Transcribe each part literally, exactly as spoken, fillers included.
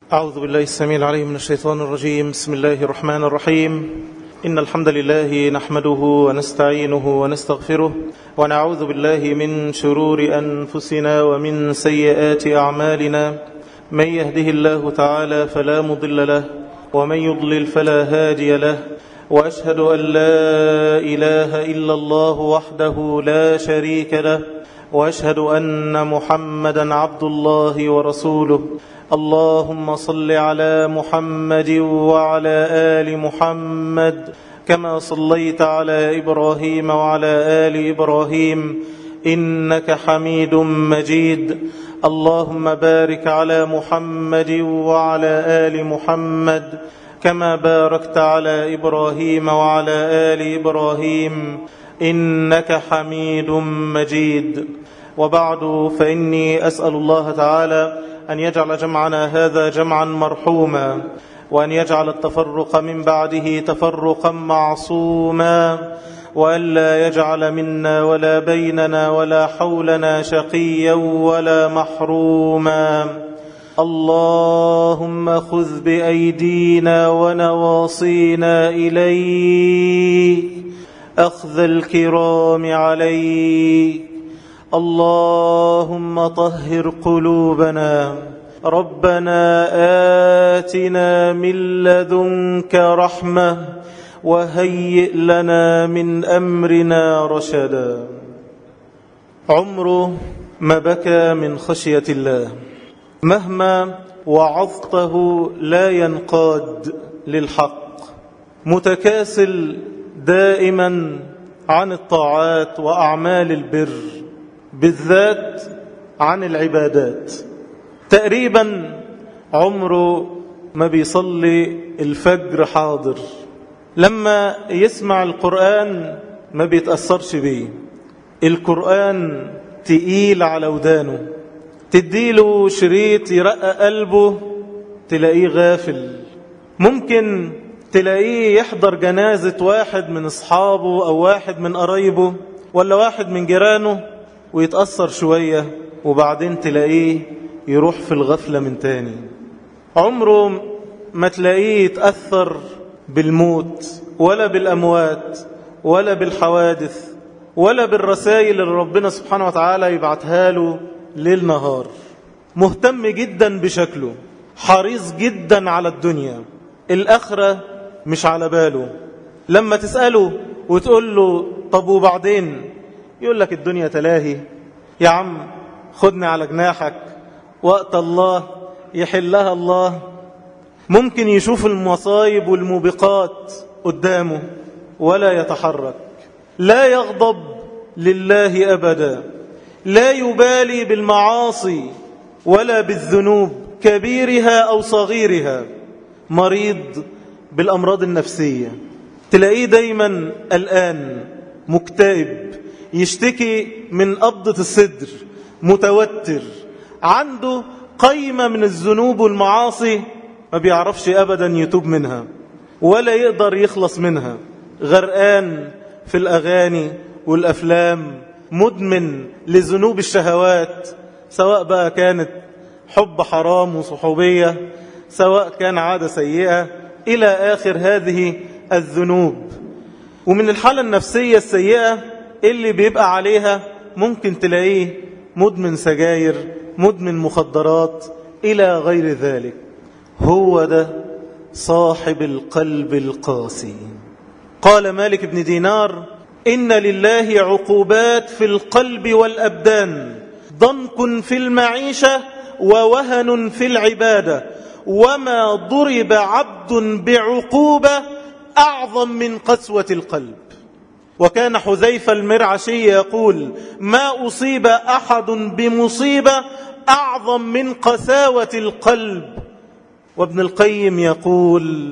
أعوذ بالله السميع العليم من الشيطان الرجيم. بسم الله الرحمن الرحيم. إن الحمد لله نحمده ونستعينه ونستغفره ونعوذ بالله من شرور أنفسنا ومن سيئات أعمالنا. من يهده الله تعالى فلا مضل له ومن يضلل فلا هادي له، وأشهد أن لا إله إلا الله وحده لا شريك له، وأشهد أن محمدا عبد الله ورسوله. اللهم صل على محمد وعلى آل محمد كما صليت على إبراهيم وعلى آل إبراهيم إنك حميد مجيد. اللهم بارك على محمد وعلى آل محمد كما باركت على إبراهيم وعلى آل إبراهيم إنك حميد مجيد. وبعد، فإني أسأل الله تعالى أن يجعل جمعنا هذا جمعا مرحوما، وأن يجعل التفرق من بعده تفرقا معصوما، وأن لا يجعل منا ولا بيننا ولا حولنا شقيا ولا محروما. اللهم خذ بأيدينا ونواصينا إليك أخذ الكرام عليك. اللهم طهر قلوبنا. ربنا آتنا من لدنك رحمة وهيئ لنا من أمرنا رشدا. عمره ما بكى من خشية الله، مهما وعظته لا ينقاد للحق، متكاسل دائما عن الطاعات وأعمال البر، بالذات عن العبادات. تقريبا عمره ما بيصلي الفجر حاضر، لما يسمع القرآن ما بيتأثرش بيه، القرآن تقيل على ودانه، تديله شريط يرقق قلبه تلاقيه غافل. ممكن تلاقيه يحضر جنازة واحد من أصحابه أو واحد من قرايبه ولا واحد من جيرانه ويتأثر شوية، وبعدين تلاقيه يروح في الغفلة من تاني. عمره ما تلاقيه يتأثر بالموت ولا بالأموات ولا بالحوادث ولا بالرسائل اللي ربنا سبحانه وتعالى يبعتها له ليل نهار. مهتم جدا بشكله، حريص جدا على الدنيا، الآخرة مش على باله. لما تسأله وتقول له طب وبعدين، يقول لك الدنيا تلاهي يا عم، خدني على جناحك، وقت الله يحلها الله. ممكن يشوف المصايب والموبقات قدامه ولا يتحرك، لا يغضب لله أبدا، لا يبالي بالمعاصي ولا بالذنوب كبيرها أو صغيرها. مريض بالأمراض النفسية، تلاقيه دايما قلقان مكتئب، يشتكي من قبضة الصدر، متوتر، عنده قيمة من الذنوب والمعاصي ما بيعرفش أبدا يتوب منها ولا يقدر يخلص منها. غرقان في الأغاني والأفلام، مدمن لذنوب الشهوات، سواء بقى كانت حب حرام وصحوبية، سواء كان عادة سيئة، إلى آخر هذه الذنوب. ومن الحالة النفسية السيئة اللي بيبقى عليها ممكن تلاقيه مدمن سجاير، مدمن مخدرات، إلى غير ذلك. هو ده صاحب القلب القاسي. قال مالك بن دينار: إن لله عقوبات في القلب والأبدان، ضنك في المعيشة ووهن في العبادة، وما ضرب عبد بعقوبة أعظم من قسوة القلب. وكان حذيفة المرعشي يقول: ما أصيب أحد بمصيبة أعظم من قساوة القلب. وابن القيم يقول: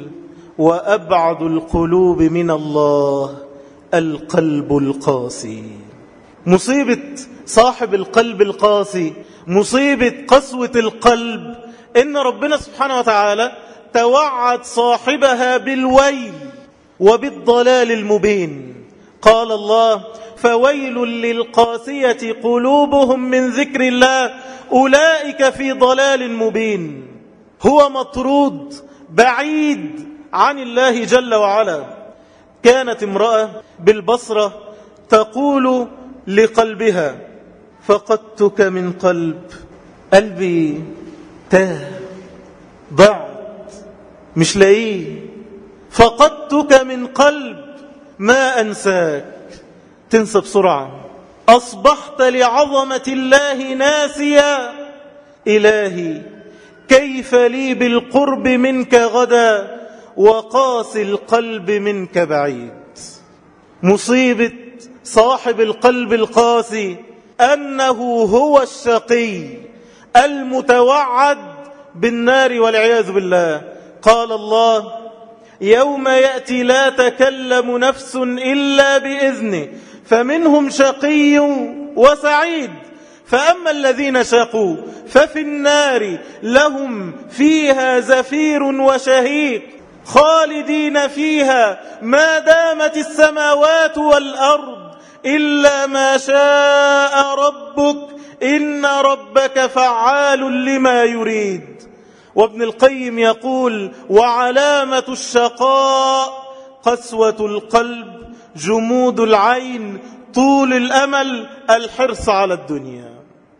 وأبعد القلوب من الله القلب القاسي. مصيبة صاحب القلب القاسي، مصيبة قسوة القلب، إن ربنا سبحانه وتعالى توعد صاحبها بالويل وبالضلال المبين. قال الله: فويل للقاسية قلوبهم من ذكر الله أولئك في ضلال مبين. هو مطرود بعيد عن الله جل وعلا. كانت امرأة بالبصرة تقول لقلبها: فقدتك من قلب، قلبي تاه، ضعت، مش لاقيه. فقدتك من قلب ما أنساك، تنسى بسرعة. أصبحت لعظمة الله ناسيا، إلهي كيف لي بالقرب منك غدا وقاسي القلب منك بعيد. مصيبة صاحب القلب القاسي أنه هو الشقي المتوعد بالنار والعياذ بالله. قال الله: يوم يأتي لا تكلم نفس إلا بإذنه فمنهم شقي وسعيد، فأما الذين شقوا ففي النار لهم فيها زفير وشهيق خالدين فيها ما دامت السماوات والأرض إلا ما شاء ربك إن ربك فعال لما يريد. وابن القيم يقول: وعلامة الشقاء قسوة القلب، جمود العين، طول الأمل، الحرص على الدنيا.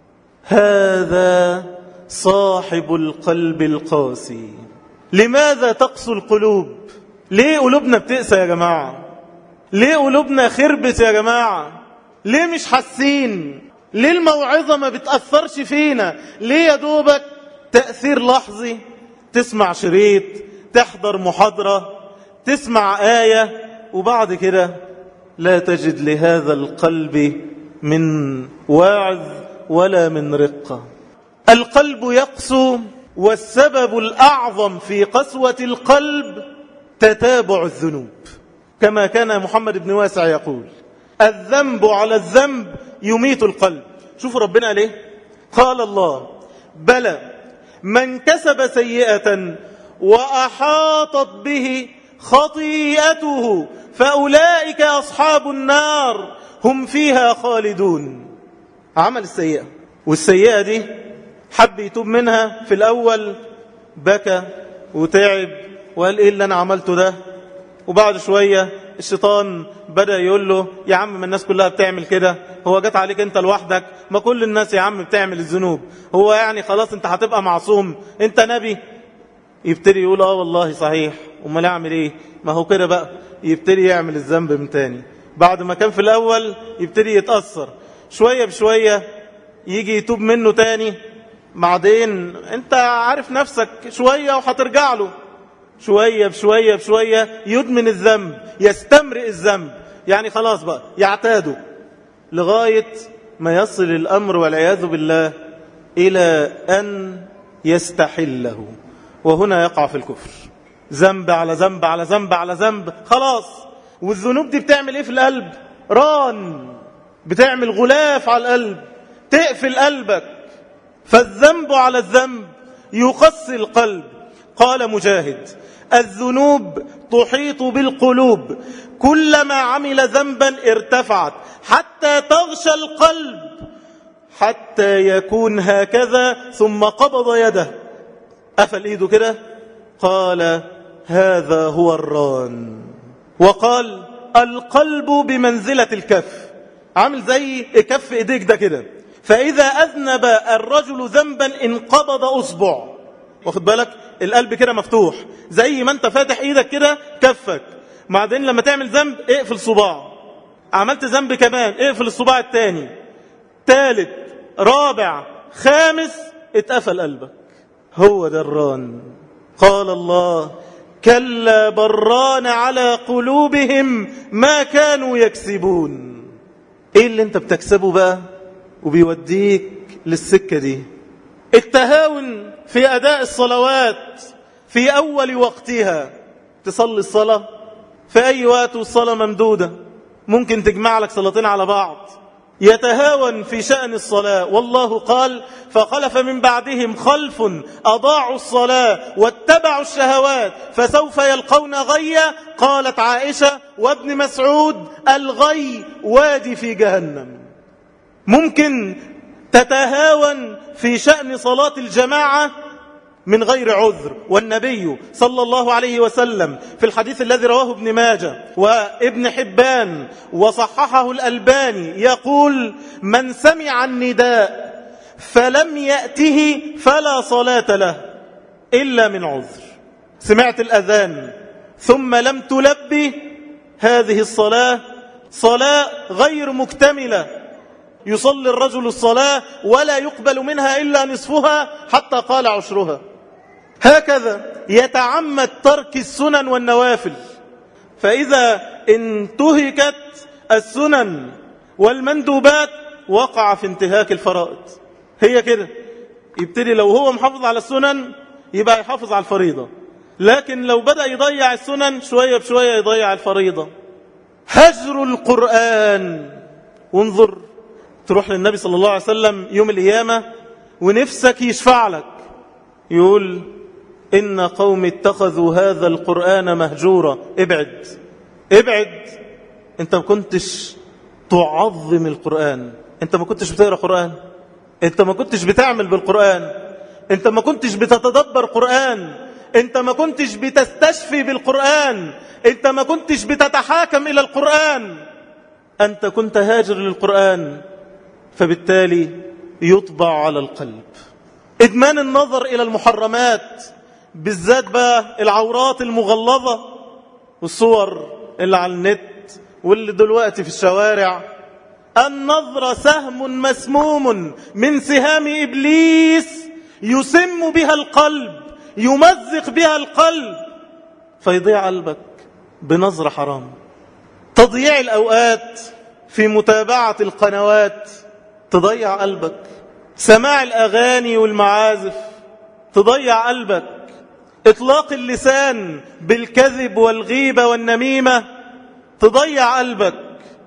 هذا صاحب القلب القاسي. لماذا تقسو القلوب؟ ليه قلوبنا بتقسى يا جماعة؟ ليه قلوبنا خربت يا جماعة؟ ليه مش حاسين؟ ليه الموعظة ما بتأثرش فينا؟ ليه يا دوبك تأثير لحظي؟ تسمع شريط، تحضر محاضرة، تسمع آية، وبعد كده لا تجد لهذا القلب من واعظ ولا من رقة. القلب يقسو، والسبب الأعظم في قسوة القلب تتابع الذنوب، كما كان محمد بن واسع يقول: الذنب على الذنب يميت القلب. شوفوا ربنا ليه؟ قال الله: بلى من كسب سيئة وأحاطت به خطيئته فأولئك أصحاب النار هم فيها خالدون. عمل السيئة، والسيئة دي حب يتوب منها، في الأول بكى وتعب وقال: إيه اللي أنا عملته ده؟ وبعد شوية الشيطان بدأ يقول له: يا عم ما الناس كلها بتعمل كده، هو جات عليك انت لوحدك؟ ما كل الناس يا عم بتعمل الذنوب، هو يعني خلاص انت هتبقى معصوم، انت نبي؟ يبتدي يقول: اه والله صحيح، امال اعمل ايه؟ ما هو كده بقى. يبتدي يعمل الذنب من تاني، بعد ما كان في الاول يبتدي يتأثر شوية بشوية، يجي يتوب منه تاني، بعدين انت عارف نفسك شوية وهترجع له، شوية بشوية بشوية يدمن الذنب، يستمرئ الذنب، يعني خلاص بقى يعتاده، لغاية ما يصل الأمر والعياذ بالله إلى أن يستحله، وهنا يقع في الكفر. ذنب على ذنب على ذنب على ذنب، خلاص. والذنوب دي بتعمل ايه في القلب؟ ران، بتعمل غلاف على القلب، تقفل قلبك. فالذنب على الذنب يقسي القلب. قال مجاهد: الذنوب تحيط بالقلوب، كلما عمل ذنبا ارتفعت حتى تغشى القلب، حتى يكون هكذا ثم قبض يده، قفل ايده كده. قال: هذا هو الران. وقال: القلب بمنزلة الكف، عامل زي كف ايديك ده كده، فإذا أذنب الرجل ذنبا انقبض أصبع. واخد بالك؟ القلب كده مفتوح، زي ما انت فاتح ايدك كده كفك، بعدين لما تعمل ذنب اقفل صباع، عملت ذنب كمان اقفل الصباع الثاني، ثالث، رابع، خامس، اتقفل قلبك. هو ده الران. قال الله: كلا بران على قلوبهم ما كانوا يكسبون. ايه اللي انت بتكسبه بقى وبيوديك للسكة دي؟ التهاون في أداء الصلوات في أول وقتها. تصلي الصلاة في أي وقت والصلاة ممدودة، ممكن تجمع لك صلاتين على بعض. يتهاون في شأن الصلاة، والله قال: فخلف من بعدهم خلف أضاعوا الصلاة واتبعوا الشهوات فسوف يلقون غيا. قالت عائشة وابن مسعود: الغي وادي في جهنم. ممكن تتهاون في شأن صلاة الجماعة من غير عذر. والنبي صلى الله عليه وسلم في الحديث الذي رواه ابن ماجه وابن حبان وصححه الألباني يقول: من سمع النداء فلم يأته فلا صلاة له إلا من عذر. سمعت الأذان ثم لم تلبي، هذه الصلاة صلاة غير مكتملة، يصلي الرجل الصلاة ولا يقبل منها إلا نصفها حتى قال عشرها. هكذا يتعمد ترك السنن والنوافل، فإذا انتهكت السنن والمندوبات وقع في انتهاك الفرائض. هي كده، يبتدي لو هو محافظ على السنن يبقى يحافظ على الفريضة، لكن لو بدأ يضيع السنن شوية بشوية يضيع الفريضة. هجر القرآن. وانظر، تروح للنبي صلى الله عليه وسلم يوم القيامة ونفسك يشفع لك، يقول: إن قوم اتخذوا هذا القرآن مهجورا. ابعد ابعد، انت ما كنتش تعظم القرآن، انت ما كنتش بتقرأ قرآن، انت ما كنتش بتعمل بالقرآن، انت ما كنتش بتتدبر قرآن، انت ما كنتش بتستشفي بالقرآن، انت ما كنتش بتتحاكم إلى القرآن، أنت كنت هاجر للقرآن، فبالتالي يطبع على القلب. إدمان النظر إلى المحرمات، بالذات بقى العورات المغلظة والصور اللي على النت واللي دلوقتي في الشوارع. النظر سهم مسموم من سهام إبليس يسم بها القلب، يمزق بها القلب، فيضيع قلبك بنظر حرام. تضييع الأوقات في متابعة القنوات تضيع قلبك. سماع الأغاني والمعازف تضيع قلبك. إطلاق اللسان بالكذب والغيبة والنميمة تضيع قلبك.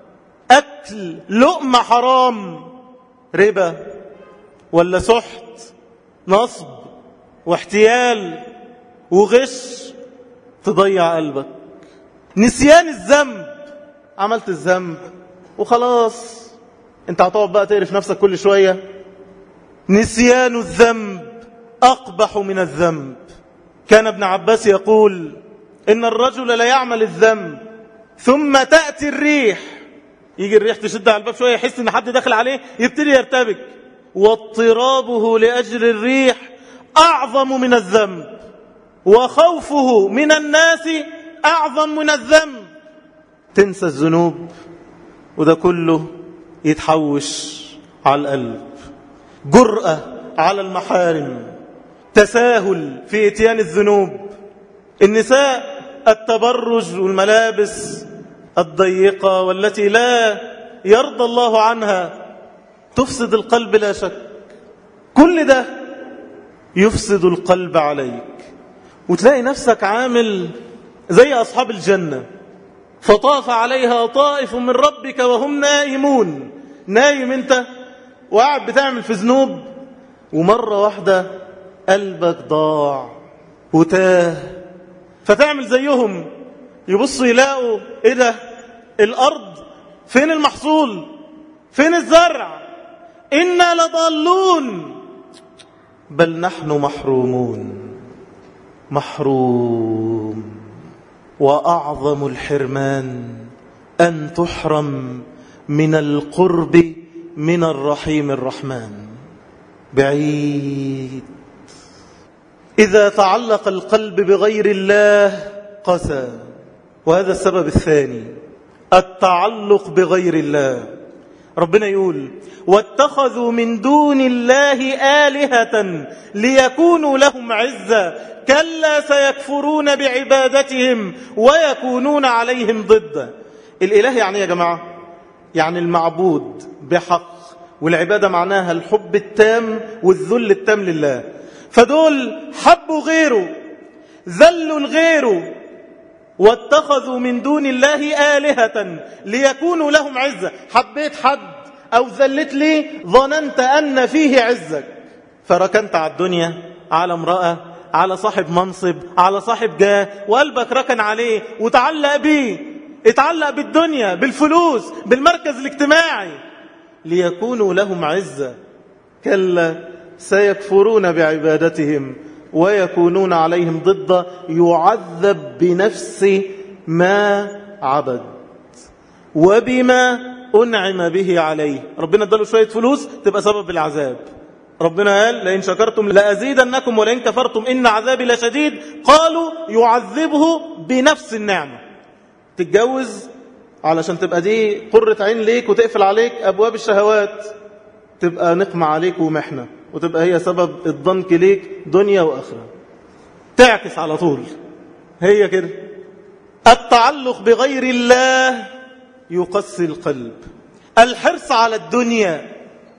أكل لقمة حرام، ربا ولا سحت، نصب واحتيال وغش، تضيع قلبك. نسيان الذنب، عملت الذنب وخلاص، انت هتقعد بقى تقرف نفسك كل شوية. نسيان الذنب أقبح من الذنب. كان ابن عباس يقول: إن الرجل لا يعمل الذنب ثم تأتي الريح، يجي الريح تشد على الباب شوية، يحس إن حد داخل عليه، يبتدي يرتبك، واضطرابه لأجل الريح أعظم من الذنب، وخوفه من الناس أعظم من الذنب. تنسى الذنوب، وده كله يتحوش على القلب. جرأة على المحارم، تساهل في اتيان الذنوب. النساء التبرج والملابس الضيقة والتي لا يرضى الله عنها تفسد القلب لا شك. كل ده يفسد القلب عليك، وتلاقي نفسك عامل زي أصحاب الجنة: فطاف عليها طائف من ربك وهم نائمون. نايم انت وقاعد بتعمل في ذنوب، ومرة واحدة قلبك ضاع وتاه، فتعمل زيهم، يبصوا يلاقوا ايه ده، الأرض فين المحصول، فين الزرع، إنا لضالون، بل نحن محرومون. محروم. وأعظم الحرمان أن تحرم من القرب من الرحيم الرحمن. بعيد. إذا تعلق القلب بغير الله قسى. وهذا السبب الثاني، التعلق بغير الله. ربنا يقول: واتخذوا من دون الله آلهة ليكونوا لهم عزا كلا سيكفرون بعبادتهم ويكونون عليهم ضدا. الإله يعني يا جماعة، يعني المعبود بحق، والعبادة معناها الحب التام والذل التام لله. فدول حبوا غيره، ذلوا غيره، واتخذوا من دون الله آلهة ليكونوا لهم عزة. حبيت حد أو ذلت لي، ظننت أن فيه عزك، فركنت على الدنيا، على امرأة، على صاحب منصب، على صاحب جاه، وقلبك ركن عليه وتعلق بيه، اتعلق بالدنيا، بالفلوس، بالمركز الاجتماعي، ليكونوا لهم عزة. كلا سيكفرون بعبادتهم ويكونون عليهم ضد يعذب بنفس ما عبد وبما أنعم به عليه. ربنا اداله شوية فلوس تبقى سبب العذاب. ربنا قال لئن شكرتم لأزيدنكم ولئن كفرتم إن عذابي لشديد. قالوا يعذبه بنفس النعمة. تتجوز علشان تبقى دي قرة عين ليك وتقفل عليك أبواب الشهوات، تبقى نقمة عليك ومحنة، وتبقى هي سبب الضنك ليك دنيا وآخرة. تعكس على طول. هي كده. التعلق بغير الله يقسي القلب. الحرص على الدنيا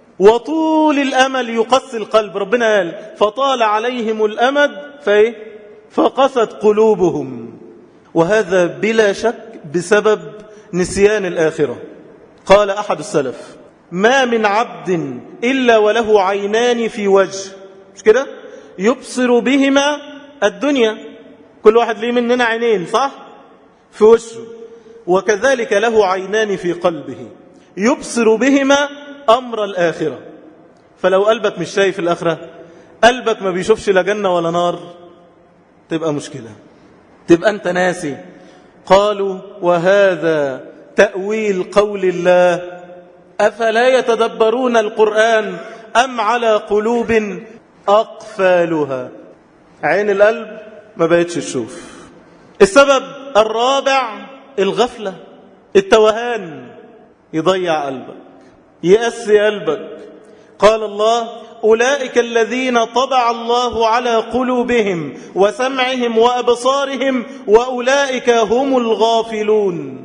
وطول الأمل يقسي القلب. ربنا قال فطال عليهم الأمد فإيه؟ فقست قلوبهم. وهذا بلا شك بسبب نسيان الآخرة. قال أحد السلف ما من عبد إلا وله عينان في وجه، مش كده؟ يبصر بهما الدنيا. كل واحد ليه مننا عينين صح؟ في وجهه. وكذلك له عينان في قلبه يبصر بهما أمر الآخرة. فلو قلبك مش شايف الآخرة، قلبك ما بيشوفش لا جنة ولا نار، تبقى مشكلة، تبقى أنت ناسي. قالوا وهذا تأويل قول الله أفلا يتدبرون القرآن أم على قلوب أقفالها. عين القلب ما بقتش تشوف. السبب الرابع الغفلة، التوهان يضيع قلبك، يأسي قلبك. قال الله أولئك الذين طبع الله على قلوبهم وسمعهم وأبصارهم وأولئك هم الغافلون.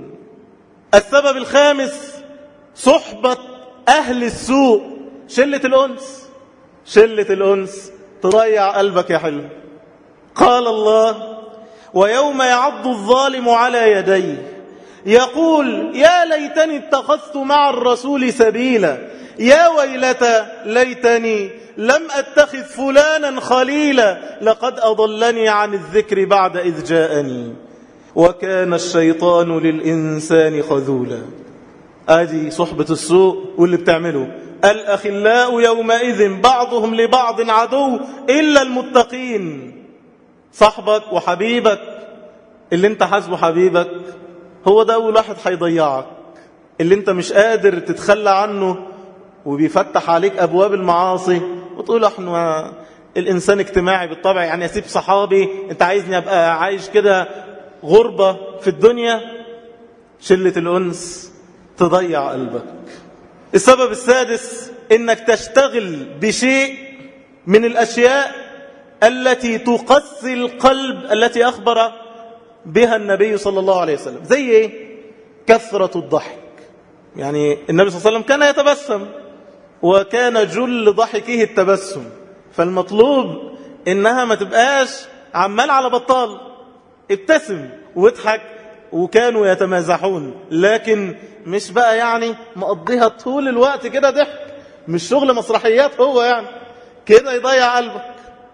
السبب الخامس صحبة أهل السوء، شلة الأنس. شلة الأنس تضيع قلبك يا حلو. قال الله ويوم يعض الظالم على يديه يقول يا ليتني اتخذت مع الرسول سبيلا يا ويلتى ليتني لم أتخذ فلانا خليلا لقد أضلني عن الذكر بعد إذ جاءني وكان الشيطان للإنسان خذولا. أدي صحبة السوء واللي بتعمله. الأخلاء يومئذ بعضهم لبعض عدو إلا المتقين. صاحبك وحبيبك اللي انت حاسبه حبيبك هو ده أول واحد هيضيعك. اللي انت مش قادر تتخلى عنه وبيفتح عليك أبواب المعاصي وتقول احنا الإنسان اجتماعي بالطبع، يعني أسيب صحابي، انت عايزني أبقى عايش كده غربة في الدنيا. شلة الأنس تضيع قلبك. السبب السادس انك تشتغل بشيء من الأشياء التي تقسي القلب التي أخبر بها النبي صلى الله عليه وسلم. زي ايه؟ كثرة الضحك. يعني النبي صلى الله عليه وسلم كان يتبسم وكان جل ضحكه التبسم. فالمطلوب انها ما تبقاش عمال على بطال، ابتسم واضحك. وكانوا يتمازحون، لكن مش بقى يعني مقضيها طول الوقت كده ضحك، مش شغل مسرحيات هو يعني كده يضيع قلبك.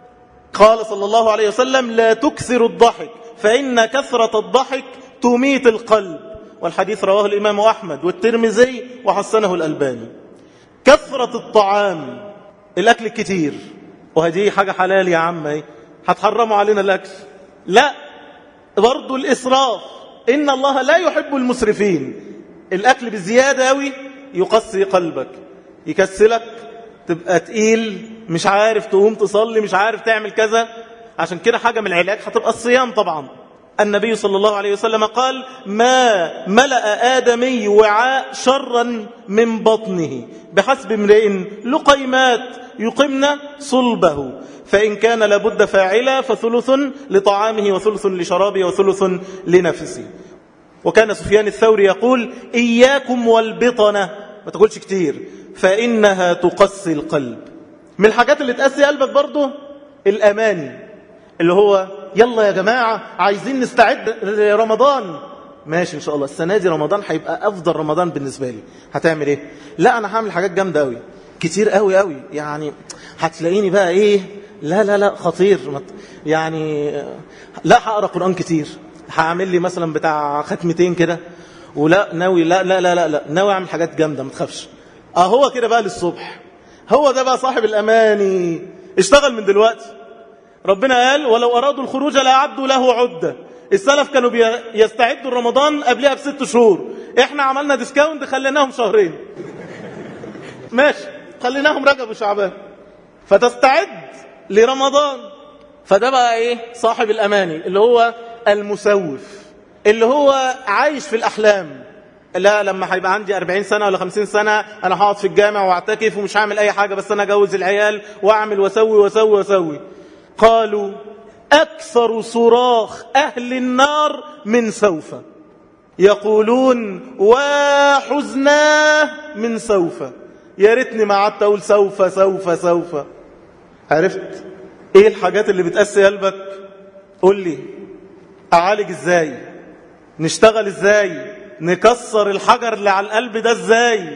قال صلى الله عليه وسلم لا تكثر الضحك فإن كثرة الضحك تميت القلب. والحديث رواه الإمام أحمد والترمذي وحسنه الألباني. كثرة الطعام، الأكل الكتير، وهذه حاجة حلال يا عمي، هتحرموا علينا الأكل؟ لا، برضو الإسراف، إن الله لا يحب المسرفين. الأكل بزيادة قوي يقسي قلبك، يكسلك، تبقى تقيل، مش عارف تقوم تصلي، مش عارف تعمل كذا. عشان كده حاجة من العلاج هتبقى الصيام طبعا. النبي صلى الله عليه وسلم قال ما ملأ آدمي وعاء شرا من بطنه بحسب امرئ لقيمات يقمن صلبه فإن كان لابد فاعلا فثلث لطعامه وثلث لشرابه وثلث لنفسه. وكان سفيان الثوري يقول إياكم والبطنة، ما تقولش كتير، فإنها تقسي القلب. من الحاجات اللي تقسي قلبك برضو الأماني، اللي هو يلا يا جماعة عايزين نستعد لرمضان. ماشي إن شاء الله السنة دي رمضان هيبقى أفضل رمضان بالنسبة لي. هتعمل إيه؟ لا أنا هعمل حاجات جامدة أوي، كتير أوي أوي، يعني هتلاقيني بقى إيه، لا لا لا خطير، يعني لا هقرأ قرآن كتير، هعمل لي مثلا بتاع ختمتين كده، ولا ناوي لا لا لا لا, لا. ناوي أعمل حاجات جامدة ما تخافش. أهو كده بقى للصبح. هو ده بقى صاحب الأماني. اشتغل من دلوقتي. ربنا قال ولو أرادوا الخروج لأعدوا له عدة. السلف كانوا يستعدوا رمضان قبلها بست شهور، احنا عملنا ديسكاونت خليناهم شهرين ماشي، خليناهم رجب وشعبان، فتستعد لرمضان. فده بقى ايه؟ صاحب الأماني، اللي هو المسوف، اللي هو عايش في الأحلام. لا لما هيبقى عندي أربعين سنة ولا خمسين سنة أنا هقعد في الجامع واعتكف ومش هعمل أي حاجة، بس أنا أجوز العيال وأعمل وأسوي وأسوي وأسوي. قالوا أكثر صراخ أهل النار من سوف، يقولون وحزناه من سوف. يا ريتني ما قعدت أقول سوف سوف سوف. عرفت إيه الحاجات اللي بتقسي قلبك؟ قول لي أعالج إزاي؟ نشتغل إزاي؟ نكسر الحجر اللي على القلب ده إزاي؟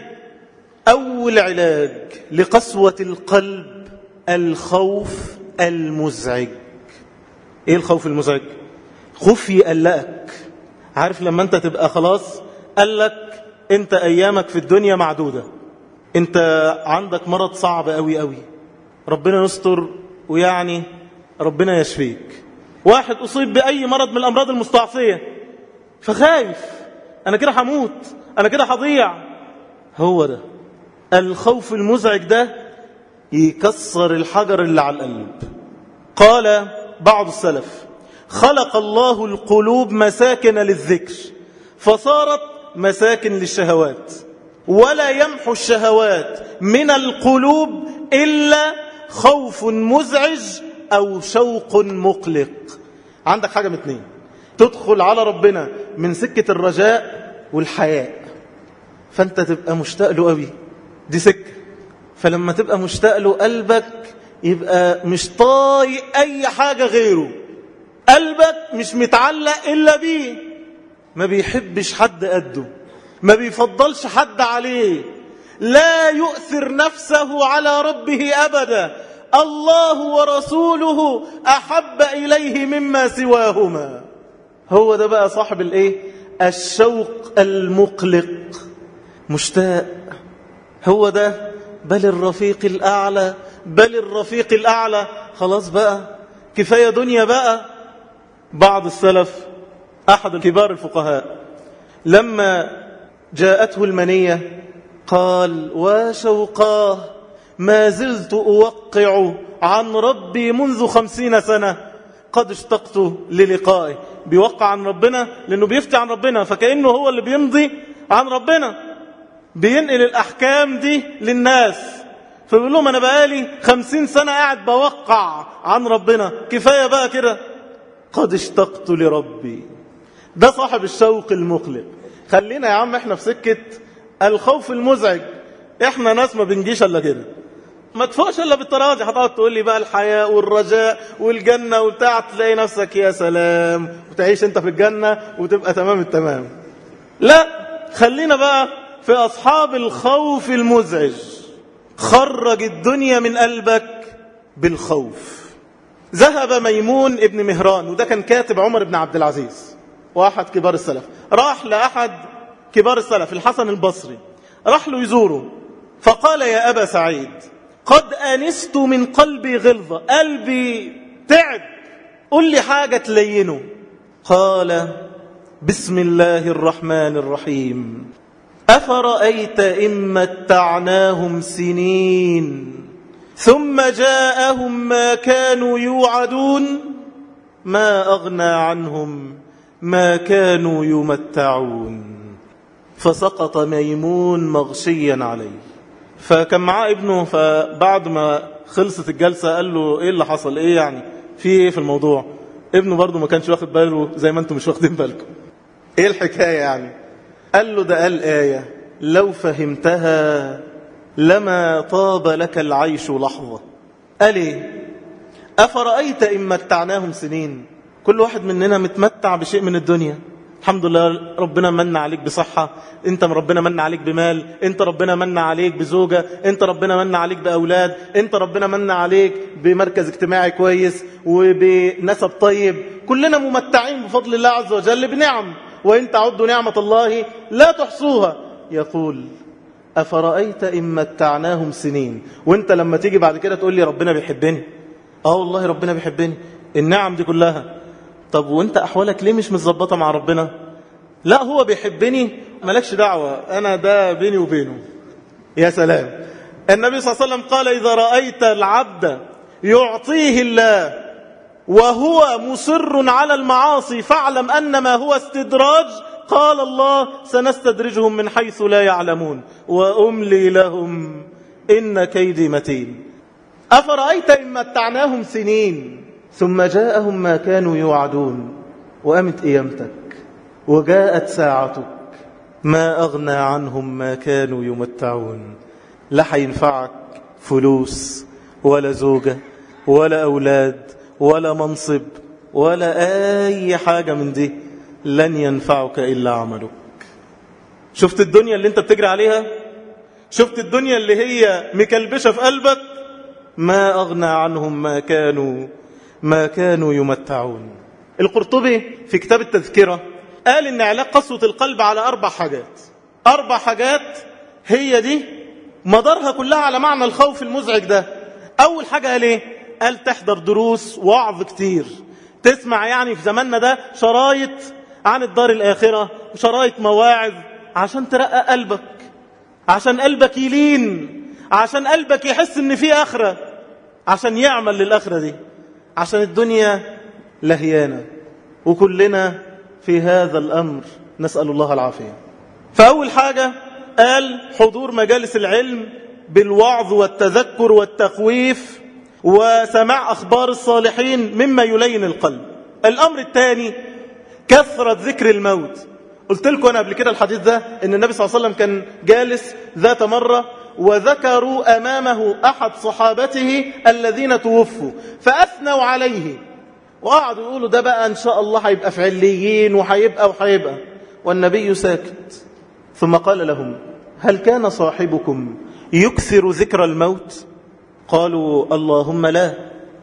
أول علاج لقسوة القلب الخوف المزعج. ايه الخوف المزعج؟ خوف يقلقك. عارف لما انت تبقى خلاص قالك انت ايامك في الدنيا معدودة، انت عندك مرض صعب قوي قوي، ربنا يستر ويعني ربنا يشفيك. واحد اصيب باي مرض من الامراض المستعصية فخايف، انا كده هموت، انا كده هضيع. هو ده الخوف المزعج، ده يكسر الحجر اللي على القلب. قال بعض السلف خلق الله القلوب مساكن للذكر فصارت مساكن للشهوات، ولا يمحو الشهوات من القلوب إلا خوف مزعج أو شوق مقلق. عندك حاجة من اتنين، تدخل على ربنا من سكة الرجاء والحياء، فأنت تبقى مشتاق له قوي، دي سكة. فلما تبقى مشتاق له قلبك يبقى مش طايق أي حاجة غيره، قلبك مش متعلق إلا بيه، ما بيحبش حد قده، ما بيفضلش حد عليه، لا يؤثر نفسه على ربه أبدا. الله ورسوله أحب إليه مما سواهما. هو ده بقى صاحب الإيه؟ الشوق المقلق، مشتاق. هو ده بل الرفيق الأعلى، بل الرفيق الأعلى. خلاص بقى كفاية دنيا بقى. بعض السلف أحد كبار الفقهاء لما جاءته المنية قال وشوقاه ما زلت أوقع عن ربي منذ خمسين سنة قد اشتقت للقائه. بيوقع عن ربنا لأنه بيفتي عن ربنا، فكأنه هو اللي بيمضي عن ربنا، بينقل الأحكام دي للناس. فبيقول لهم أنا بقالي خمسين سنة قاعد بوقع عن ربنا، كفاية بقى كده، قد اشتقت لربي. ده صاحب الشوق المقلق. خلينا يا عم احنا في سكة الخوف المزعج. احنا ناس ما بنجيش الا كده، ما تفوقش الا بالتراضي. هتقعد تقول لي بقى الحياة والرجاء والجنة وبتاع، تلاقي نفسك يا سلام وتعيش انت في الجنة وتبقى تمام التمام. لا، خلينا بقى في أصحاب الخوف المزعج. خرج الدنيا من قلبك بالخوف. ذهب ميمون ابن مهران، وده كان كاتب عمر بن عبد العزيز واحد كبار السلف، راح لأحد كبار السلف الحسن البصري، راح له يزوره، فقال يا أبا سعيد قد أنست من قلبي غلظة، قلبي تعب، قل لي حاجة تلينه. قال بسم الله الرحمن الرحيم أفرأيت إن متعناهم سنين ثم جاءهم ما كانوا يوعدون ما أغنى عنهم ما كانوا يمتعون. فسقط ميمون مغشيا عليه. فكان معاه ابنه، فبعد ما خلصت الجلسة قال له ايه اللي حصل، ايه يعني في ايه في الموضوع؟ ابنه برضه ما كانش واخد باله زي ما انتم مش واخدين بالكم. ايه الحكاية يعني؟ قال له ده قال آية لو فهمتها لما طاب لك العيش لحظة. قال ايه؟ أفرأيت إن متعناهم سنين. كل واحد مننا متمتع بشيء من الدنيا، الحمد لله ربنا من عليك بصحة، انت ربنا من عليك بمال، انت ربنا من عليك بزوجة، انت ربنا من عليك بأولاد، انت ربنا من عليك بمركز اجتماعي كويس وبنسب طيب. كلنا ممتعين بفضل الله عز وجل بنعم، وإن تعدوا نعمة الله لا تحصوها. يقول أفرأيت إن متعناهم سنين. وانت لما تيجي بعد كده تقول لي ربنا بيحبني، اه والله ربنا بيحبني، النعم دي كلها. طب وانت احوالك ليه مش متظبطه مع ربنا؟ لا هو بيحبني مالكش دعوة، انا ده بيني وبينه. يا سلام. النبي صلى الله عليه وسلم قال إذا رأيت العبد يعطيه الله وهو مصر على المعاصي فاعلم أنما هو استدراج. قال الله سنستدرجهم من حيث لا يعلمون وأملي لهم إن كيدي متين. أفرأيت إن متعناهم سنين ثم جاءهم ما كانوا يوعدون وقامت قيامتك وجاءت ساعتك ما أغنى عنهم ما كانوا يمتعون. لا حينفعك فلوس ولا زوجة ولا أولاد ولا منصب ولا أي حاجة من دي، لن ينفعك إلا عملك. شفت الدنيا اللي انت بتجري عليها؟ شفت الدنيا اللي هي مكلبشة في قلبك؟ ما أغنى عنهم ما كانوا ما كانوا يمتعون. القرطبي في كتاب التذكرة قال إن علاج قسوة القلب على أربع حاجات. أربع حاجات هي دي مدارها كلها على معنى الخوف المزعج ده. أول حاجة قال إيه؟ قال تحضر دروس وعظ كتير، تسمع يعني في زماننا ده شرايط عن الدار الآخرة وشرايط مواعظ عشان ترقق قلبك، عشان قلبك يلين، عشان قلبك يحس إن في آخرة، عشان يعمل للآخرة دي، عشان الدنيا لهيانة وكلنا في هذا الأمر نسأل الله العافية. فأول حاجة قال حضور مجالس العلم بالوعظ والتذكر والتخويف وسماع أخبار الصالحين مما يلين القلب. الأمر الثاني كثرة ذكر الموت. قلت لكم أنا قبل كده الحديث ده إن النبي صلى الله عليه وسلم كان جالس ذات مرة وذكروا أمامه أحد صحابته الذين توفوا فأثنوا عليه وقعدوا يقولوا ده بقى إن شاء الله هيبقى في عليين وهيبقى وهيبقى، والنبي ساكت. ثم قال لهم هل كان صاحبكم يكثر ذكر الموت؟ قالوا اللهم لا.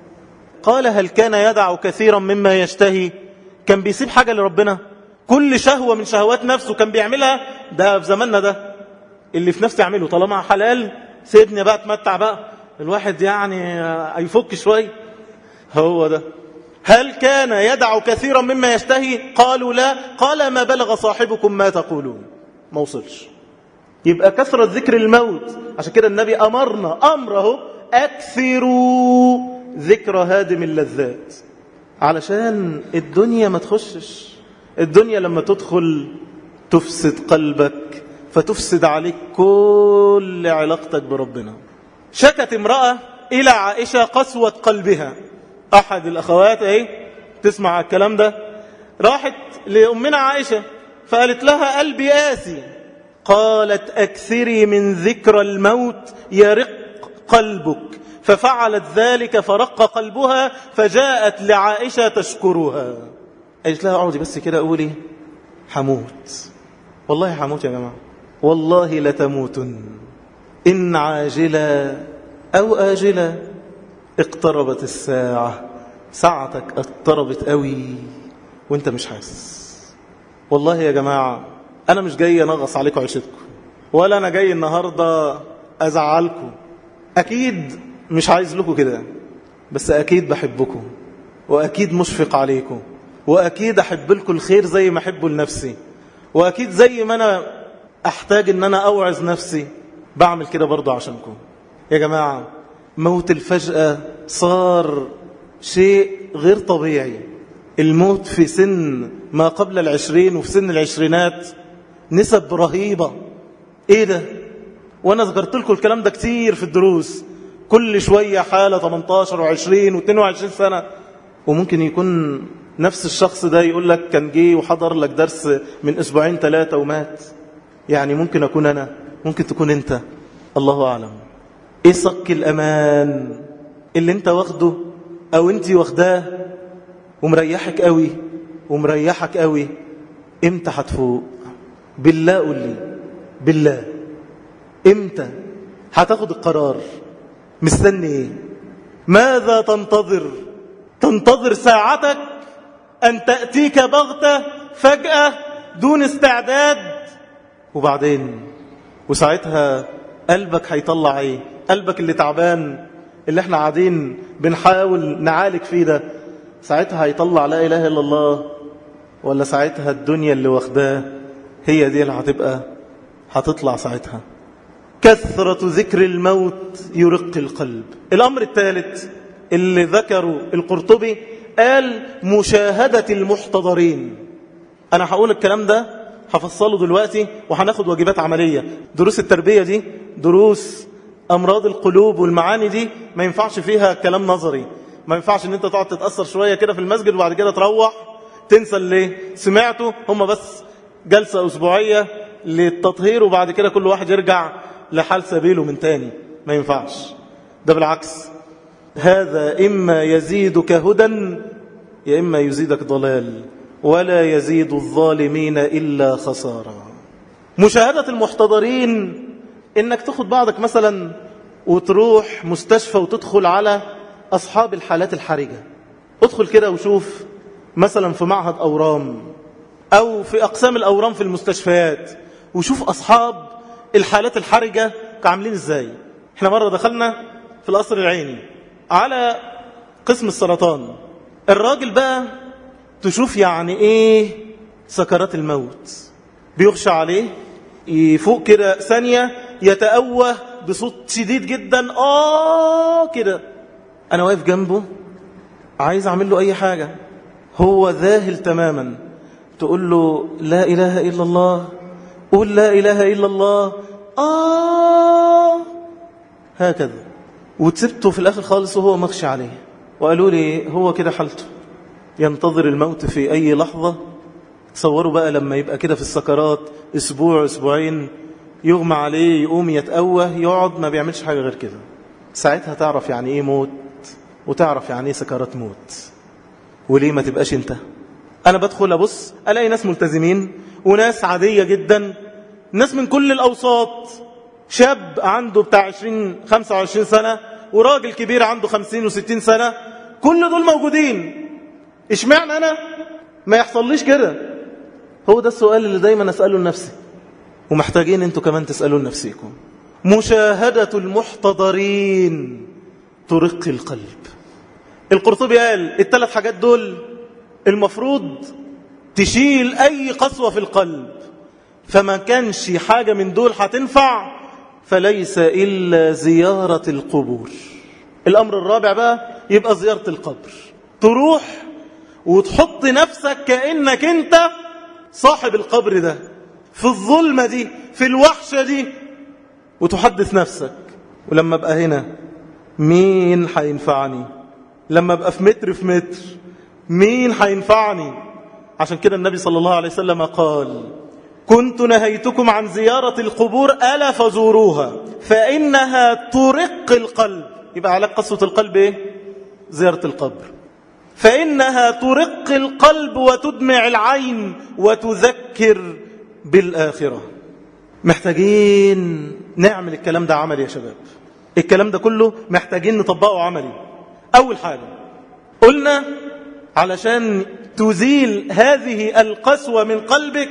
قال هل كان يدع كثيرا مما يشتهي؟ كان بيسيب حاجة لربنا؟ كل شهوة من شهوات نفسه كان بيعملها؟ ده في زماننا ده اللي في نفسه يعمله طالما حلال سيبني بقى اتمتع بقى، الواحد يعني يفك شوي. هو ده. هل كان يدع كثيرا مما يشتهي؟ قالوا لا. قال ما بلغ صاحبكم ما تقولون، ما وصلش. يبقى كثرة ذكر الموت. عشان كده النبي أمرنا أمره أكثروا ذكر هادم اللذات، علشان الدنيا ما تخشش. الدنيا لما تدخل تفسد قلبك فتفسد عليك كل علاقتك بربنا. شكت امرأة إلى عائشة قسوة قلبها. أحد الأخوات اهي تسمع الكلام ده راحت لأمنا عائشة فقالت لها قلبي قاسي. قالت أكثري من ذكر الموت يرق قلبك. ففعلت ذلك فرق قلبها فجاءت لعائشة تشكرها. قالت لها اقعدي بس كده قولي حموت، والله حموت يا جماعة، والله لتموتن إن عاجلا أو آجلا اقتربت الساعة. ساعتك اقتربت قوي وانت مش حاسس. والله يا جماعة أنا مش جاي نغص عليكم عيشتكم، ولا أنا جاي النهاردة أزعلكم. أكيد مش عايز لكم كده، بس أكيد بحبكم وأكيد مشفق عليكم وأكيد أحب لكم الخير زي ما أحبه لنفسي، وأكيد زي ما أنا أحتاج أن أنا أوعظ نفسي بعمل كده برضه عشانكم. يا جماعة موت الفجأة صار شيء غير طبيعي. الموت في سن ما قبل العشرين وفي سن العشرينات نسب رهيبة. ايه ده؟ وانا ذكرت لكم الكلام ده كتير في الدروس. كل شوية حالة ثمانية عشر وعشرين واثنين وعشرين سنة، وممكن يكون نفس الشخص ده يقول لك كان جه وحضر لك درس من اسبوعين ثلاثة ومات. يعني ممكن اكون انا، ممكن تكون انت، الله اعلم. ايه صك الامان اللي انت واخده او انت واخداه ومريحك قوي ومريحك قوي؟ امتى هتفوق؟ بالله قول لي، بالله امتى هتاخد القرار؟ مستني ايه؟ ماذا تنتظر؟ تنتظر ساعتك ان تأتيك بغتة فجأة دون استعداد؟ وبعدين وساعتها قلبك هيطلع ايه؟ قلبك اللي تعبان اللي احنا قاعدين بنحاول نعالج فيه ده، ساعتها هيطلع لا إله إلا الله، ولا ساعتها الدنيا اللي واخداه هي دي اللي هتبقى هتطلع ساعتها؟ كثرة ذكر الموت يرق القلب. الأمر الثالث اللي ذكره القرطبي قال مشاهدة المحتضرين. أنا هقول الكلام ده هفصله دلوقتي وهناخد واجبات عملية. دروس التربية دي دروس أمراض القلوب والمعاني دي ما ينفعش فيها كلام نظري، ما ينفعش ان انت تقعد تتأثر شوية كده في المسجد وبعد كده تروح تنسى اللي سمعته. هم بس جلسة أسبوعية للتطهير وبعد كده كل واحد يرجع لحال سبيله من تاني. ما ينفعش، ده بالعكس، هذا إما يزيدك هدى يا إما يزيدك ضلال، ولا يزيد الظالمين إلا خسارة. مشاهدة المحتضرين إنك تاخد بعضك مثلا وتروح مستشفى وتدخل على أصحاب الحالات الحرجة. ادخل كده وشوف مثلا في معهد أورام أو في أقسام الأورام في المستشفيات، وشوف أصحاب الحالات الحرجة عاملين إزاي. احنا مرة دخلنا في القصر العيني على قسم السرطان، الراجل بقى تشوف يعني ايه سكرات الموت، بيخشى عليه يفوق كده ثانية يتأوه بصوت شديد جدا آه كده. أنا واقف جنبه عايز أعمل له أي حاجة، هو ذاهل تماما. تقول له لا إله إلا الله، قول لا إله إلا الله، آه هكذا. وتسبته في الآخر خالص وهو مغشى عليه. وقالوا لي هو كده حالته، ينتظر الموت في أي لحظة. تصوروا بقى لما يبقى كده في السكرات أسبوع أسبوعين، يغمى عليه يقوم يتأوه يقعد ما بيعملش حاجة غير كده. ساعتها تعرف يعني إيه موت، وتعرف يعني إيه سكرات موت. وليه ما تبقاش أنت؟ أنا بدخل أبص ألاقي ناس ملتزمين وناس عادية جدا، ناس من كل الأوساط، شاب عنده بتاع عشرين خمسة وعشرين سنة وراجل كبير عنده خمسين وستين سنة، كل دول موجودين. اشمعنى أنا ما يحصليش كده؟ هو ده السؤال اللي دايما أسأله لنفسي، ومحتاجين أنتوا كمان تسألوا لنفسيكم. مشاهدة المحتضرين ترق القلب. القرطبي قال الثلاث حاجات دول المفروض تشيل أي قسوة في القلب، فما كانش حاجة من دول هتنفع فليس إلا زيارة القبور. الأمر الرابع بقى يبقى زيارة القبر، تروح وتحط نفسك كأنك أنت صاحب القبر ده، في الظلمة دي، في الوحشة دي، وتحدث نفسك ولما أبقى هنا مين هينفعني؟ لما أبقى في متر في متر مين هينفعني؟ عشان كده النبي صلى الله عليه وسلم قال كنت نهيتكم عن زيارة القبور ألا فزوروها فإنها ترق القلب. يبقى على قسوة القلب إيه؟ زيارة القبر. فإنها ترق القلب وتدمع العين وتذكر بالآخرة. محتاجين نعمل الكلام ده عملي يا شباب. الكلام ده كله محتاجين نطبقه عملي. أول حاجة قلنا علشان تزيل هذه القسوة من قلبك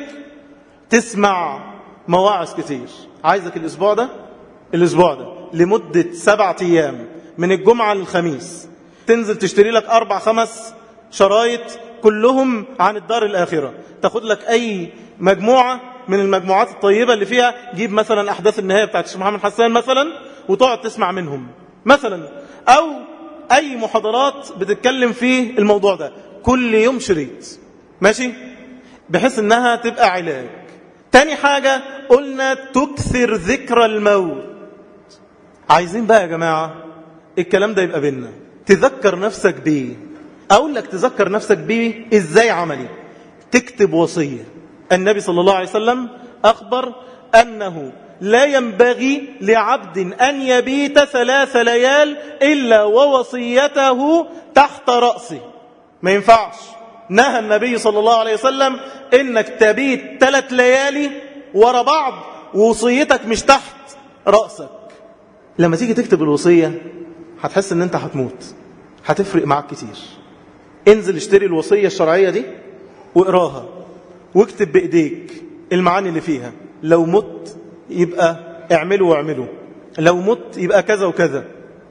تسمع مواعظ كتير. عايزك الأسبوع ده الأسبوع ده لمدة سبعة أيام من الجمعة للخميس تنزل تشتري لك أربع خمس شرايط كلهم عن الدار الآخرة. تاخد لك أي مجموعة من المجموعات الطيبة اللي فيها، جيب مثلا أحداث النهاية بتاعت الشيخ محمد حسان مثلا وتقعد تسمع منهم مثلا، أو أي محاضرات بتتكلم في الموضوع ده كل يوم شريط، ماشي، بحيث أنها تبقى علاج. تاني حاجة قلنا تكثر ذكر الموت. عايزين بقى يا جماعة الكلام ده يبقى بينا، تذكر نفسك بيه. أقول لك تذكر نفسك بيه إزاي عملي؟ تكتب وصية. النبي صلى الله عليه وسلم أخبر أنه لا ينبغي لعبد أن يبيت ثلاث ليال إلا ووصيته تحت رأسه. ما ينفعش. نهى النبي صلى الله عليه وسلم إنك تبيت ثلاث ليالي ورا بعض ووصيتك مش تحت رأسك. لما تيجي تكتب الوصية هتحس ان انت هتموت، هتفرق معك كتير. انزل اشتري الوصية الشرعية دي واقراها واكتب بإيديك المعاني اللي فيها. لو مت يبقى اعملوا واعملوا، لو مت يبقى كذا وكذا.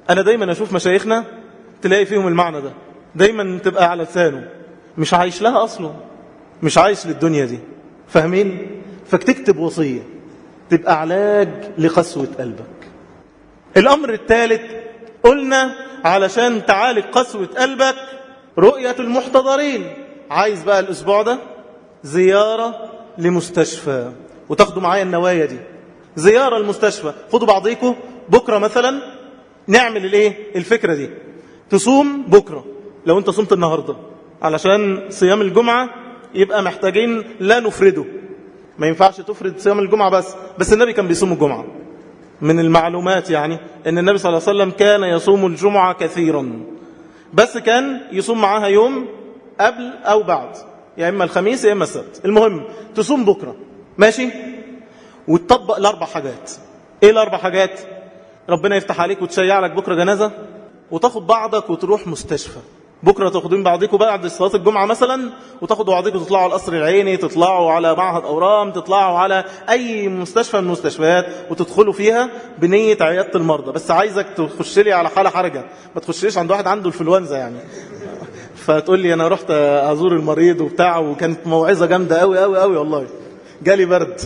أنا دايما أشوف مشايخنا تلاقي فيهم المعنى ده، دايما تبقى على لسانه، مش عايش لها أصلا، مش عايش للدنيا دي. فاهمين؟ فاكتكتب وصية تبقى علاج لقسوة قلبك. الأمر الثالث قلنا علشان تعالج قسوة قلبك رؤية المحتضرين. عايز بقى الأسبوع ده زيارة لمستشفى، وتاخدوا معايا النوايا دي. زيارة المستشفى، خدوا بعضيكم بكرة مثلا نعمل الايه الفكرة دي. تصوم بكرة لو انت صمت النهاردة، علشان صيام الجمعة يبقى محتاجين لا نفرده، ما ينفعش تفرد صيام الجمعة بس بس النبي كان بيصوم الجمعة. من المعلومات يعني ان النبي صلى الله عليه وسلم كان يصوم الجمعة كثيرا، بس كان يصوم معاها يوم قبل او بعد، يا اما الخميس يا اما السبت. المهم تصوم بكرة ماشي، وتطبق الاربع حاجات. ايه الاربع حاجات؟ ربنا يفتح عليك وتشيع لك بكرة جنازة، وتاخد بعضك وتروح مستشفى. بكرة تاخدين بعضكم بعد صلاة الجمعة مثلا، وتاخدوا بعضكم تطلعوا على القصر العيني، تطلعوا على معهد أورام، تطلعوا على أي مستشفى من المستشفيات وتدخلوا فيها بنية عيادة المرضى. بس عايزك تخش لي على حالة حرجة، ما تخشليش عند واحد عنده الفلونزا يعني فتقول لي أنا رحت أزور المريض وبتاع وكانت موعظة جامدة قوي قوي قوي والله جالي برد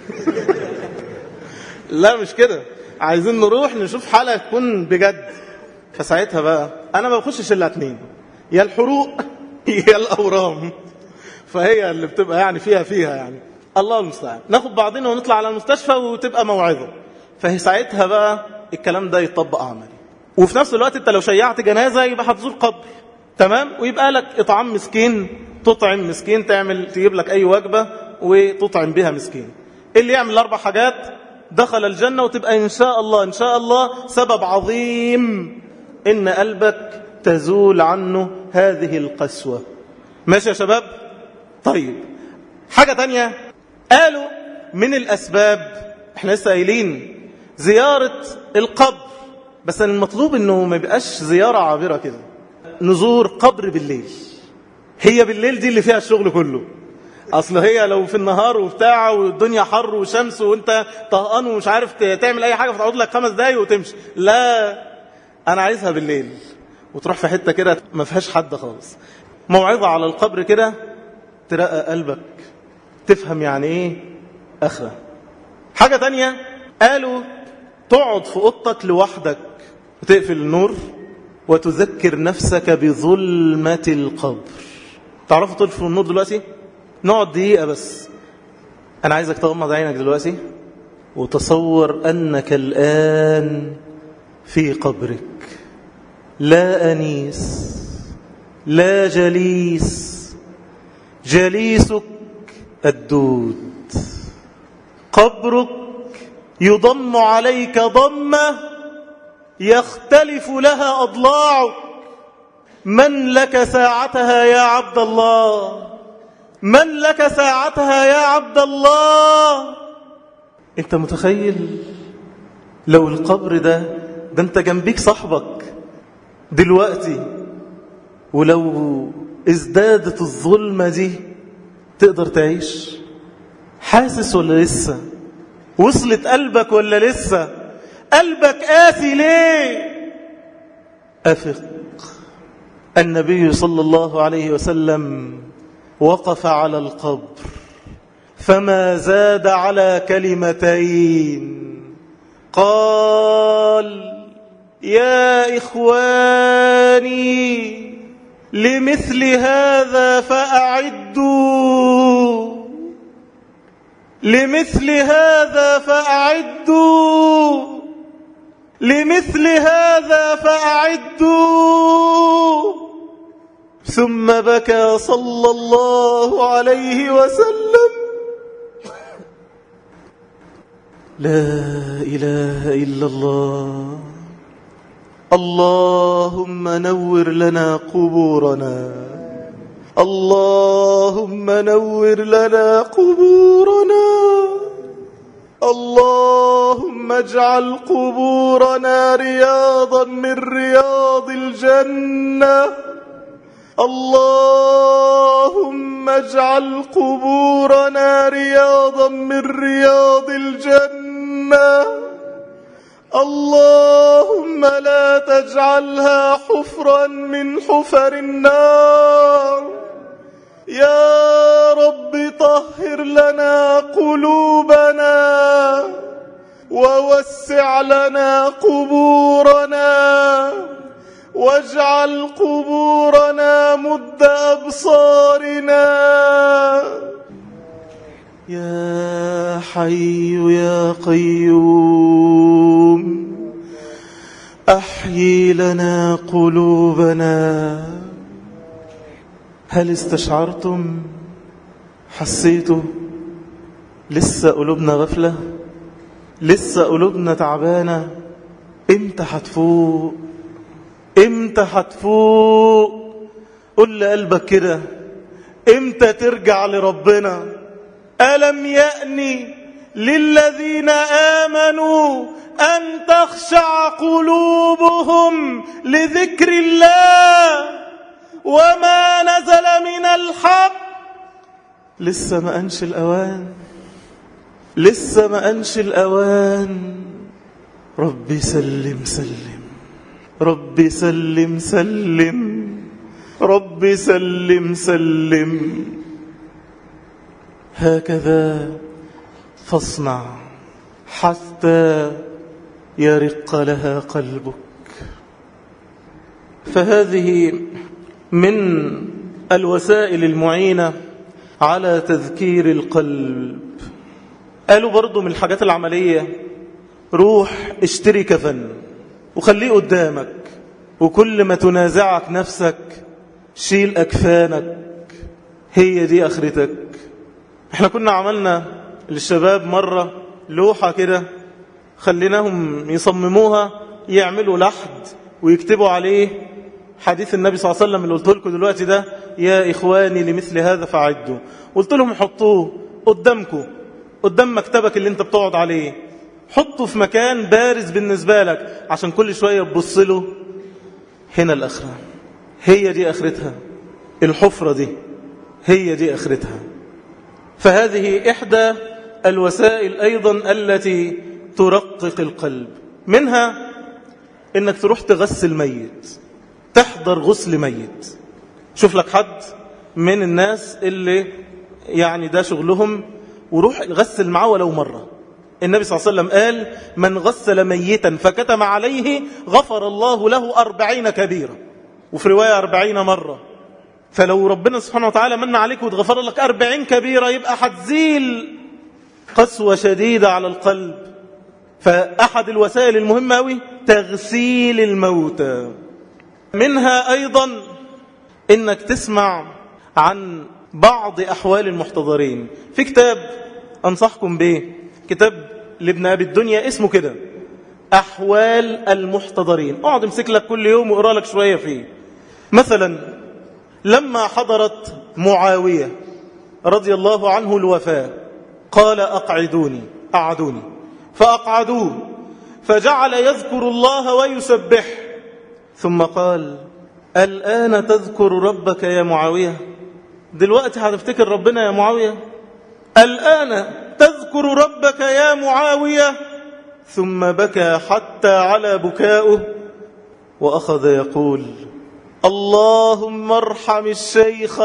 لا مش كده، عايزين نروح نشوف حالة تكون بجد. فساعتها بقى أنا ما بخشش إلا اتنين، يا الحروق يا الأورام، فهي اللي بتبقى يعني فيها فيها يعني الله المستعان. ناخد بعضنا ونطلع على المستشفى وتبقى موعظة. فهي ساعتها بقى الكلام ده يتطبق عملي. وفي نفس الوقت انت لو شيعت جنازة يبقى هتزور قبر، تمام، ويبقى لك إطعام مسكين، تطعم مسكين، تعمل تجيب لك أي وجبة وتطعم بها مسكين. اللي يعمل الأربع حاجات دخل الجنة، وتبقى إن شاء الله إن شاء الله سبب عظيم إن قلبك تزول عنه هذه القسوة. ماشي يا شباب؟ طيب حاجة تانية قالوا من الأسباب، احنا لسه قايلين زيارة القبر، بس المطلوب انه ما يبقاش زيارة عابرة كده. نزور قبر بالليل، هي بالليل دي اللي فيها الشغل كله. اصل هي لو في النهار وبتاع والدنيا حر وشمس وانت طهقان ومش عارف تعمل اي حاجة فتقعد لك خمس دقايق وتمشي، لا انا عايزها بالليل، وتروح في حتة كده ما فيهاش حد خالص، موعظة على القبر كده ترقى قلبك، تفهم يعني ايه اخرة. حاجة تانية قالوا تقعد في اوضتك لوحدك وتقفل النور وتذكر نفسك بظلمة القبر. تعرفوا تطفوا النور دلوقتي؟ نقعد دقيقة بس. انا عايزك تغمض عينك دلوقتي وتصور انك الان في قبرك، لا أنيس لا جليس، جليسك الدود. قبرك يضم عليك ضمة يختلف لها أضلاعك. من لك ساعتها يا عبد الله؟ من لك ساعتها يا عبد الله؟ انت متخيل لو القبر ده ده انت جنبيك صاحبك دلوقتي، ولو ازدادت الظلمة دي تقدر تعيش؟ حاسس ولا لسه؟ وصلت قلبك ولا لسه؟ قلبك قاسي ليه؟ أفق. النبي صلى الله عليه وسلم وقف على القبر فما زاد على كلمتين، قال يا إخواني لمثل هذا فأعدوا، لمثل هذا فأعدوا، لمثل هذا فأعدوا. ثم بكى صلى الله عليه وسلم. لا إله إلا الله. اللهم نور لنا قبورنا، اللهم نور لنا قبورنا، اللهم اجعل قبورنا رياضا من رياض الجنة، اللهم اجعل قبورنا رياضا من رياض الجنة، اللهم لا تجعلها حفرا من حفر النار. يا رب طهر لنا قلوبنا ووسع لنا قبورنا واجعل قبورنا مد أبصارنا. يا حي يا قيوم أحيي لنا قلوبنا. هل استشعرتم؟ حسيتوا؟ لسه قلوبنا غفلة، لسه قلوبنا تعبانة. امتى هتفوق؟ امتى هتفوق؟ قل لقلبك كده، امتى ترجع لربنا؟ ألم يأني للذين آمنوا أن تخشع قلوبهم لذكر الله وما نزل من الحق. لسه ما أنش الأوان، لسه ما أنش الأوان. ربي سلم سلم، ربي سلم سلم، ربي سلم سلم. هكذا فاصنع حتى يرق لها قلبك. فهذه من الوسائل المعينة على تذكير القلب. قالوا برضو من الحاجات العملية، روح اشتري كفن وخليه قدامك، وكل ما تنازعك نفسك شيل أكفانك. هي دي آخرتك. احنا كنا عملنا للشباب مرة لوحة كده، خليناهم يصمموها، يعملوا لحد ويكتبوا عليه حديث النبي صلى الله عليه وسلم اللي قلته لكم دلوقتي ده، يا إخواني لمثل هذا فعدوا. قلت لهم حطوه قدامكم، قدام مكتبك اللي انت بتقعد عليه، حطه في مكان بارز بالنسبة لك عشان كل شوية تبص له. هنا الآخرة، هي دي آخرتها. الحفرة دي هي دي آخرتها. فهذه إحدى الوسائل أيضا التي ترقق القلب. منها إنك تروح تغسل ميت، تحضر غسل ميت. شوف لك حد من الناس اللي يعني ده شغلهم، وروح غسل معاه ولو مرة. النبي صلى الله عليه وسلم قال: من غسل ميتا فكتم عليه غفر الله له أربعين كبيرة، وفي رواية أربعين مرة. فلو ربنا سبحانه وتعالى من عليك وتغفر لك أربعين كبيرة، يبقى هتزيل قسوة شديدة على القلب. فأحد الوسائل المهمة أوي تغسيل الموتى. منها أيضا إنك تسمع عن بعض أحوال المحتضرين. في كتاب أنصحكم به، كتاب لابن أبي الدنيا اسمه كده أحوال المحتضرين. اقعد امسك لك كل يوم واقرأ لك شوية فيه. مثلا لما حضرت معاوية رضي الله عنه الوفاة، قال: أقعدوني، أقعدوني، فأقعدوه، فجعل يذكر الله ويسبح، ثم قال: الآن تذكر ربك يا معاوية؟ دلوقتي هتفتكر ربنا يا معاوية؟ الآن تذكر ربك يا معاوية؟ ثم بكى حتى على بكاؤه، وأخذ يقول: اللهم ارحم الشيخ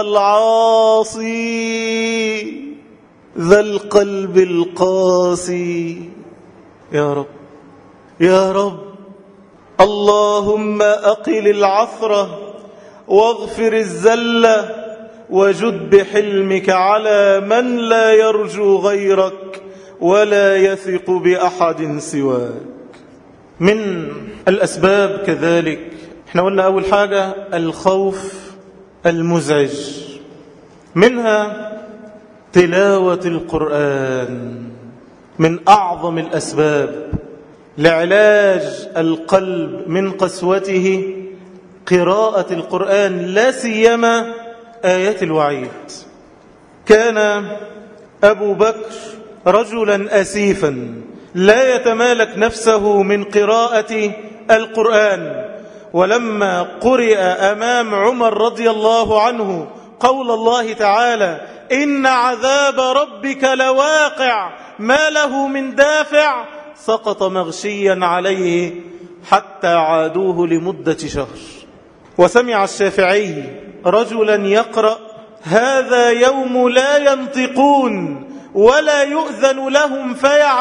العاصي ذا القلب القاسي. يا رب يا رب، اللهم أقل العثرة واغفر الزلة وجد بحلمك على من لا يرجو غيرك ولا يثق بأحد سواك. من الأسباب كذلك، احنا قلنا أول حاجة الخوف المزعج، منها تلاوة القرآن. من أعظم الأسباب لعلاج القلب من قسوته قراءة القرآن، لا سيما آيات الوعيد. كان أبو بكر رجلا أسيفا لا يتمالك نفسه من قراءة القرآن، ولما قرئ أمام عمر رضي الله عنه قول الله تعالى: إن عذاب ربك لواقع ما له من دافع، سقط مغشيا عليه حتى عادوه لمدة شهر. وسمع الشافعي رجلا يقرأ هذا يوم لا ينطقون ولا يؤذن لهم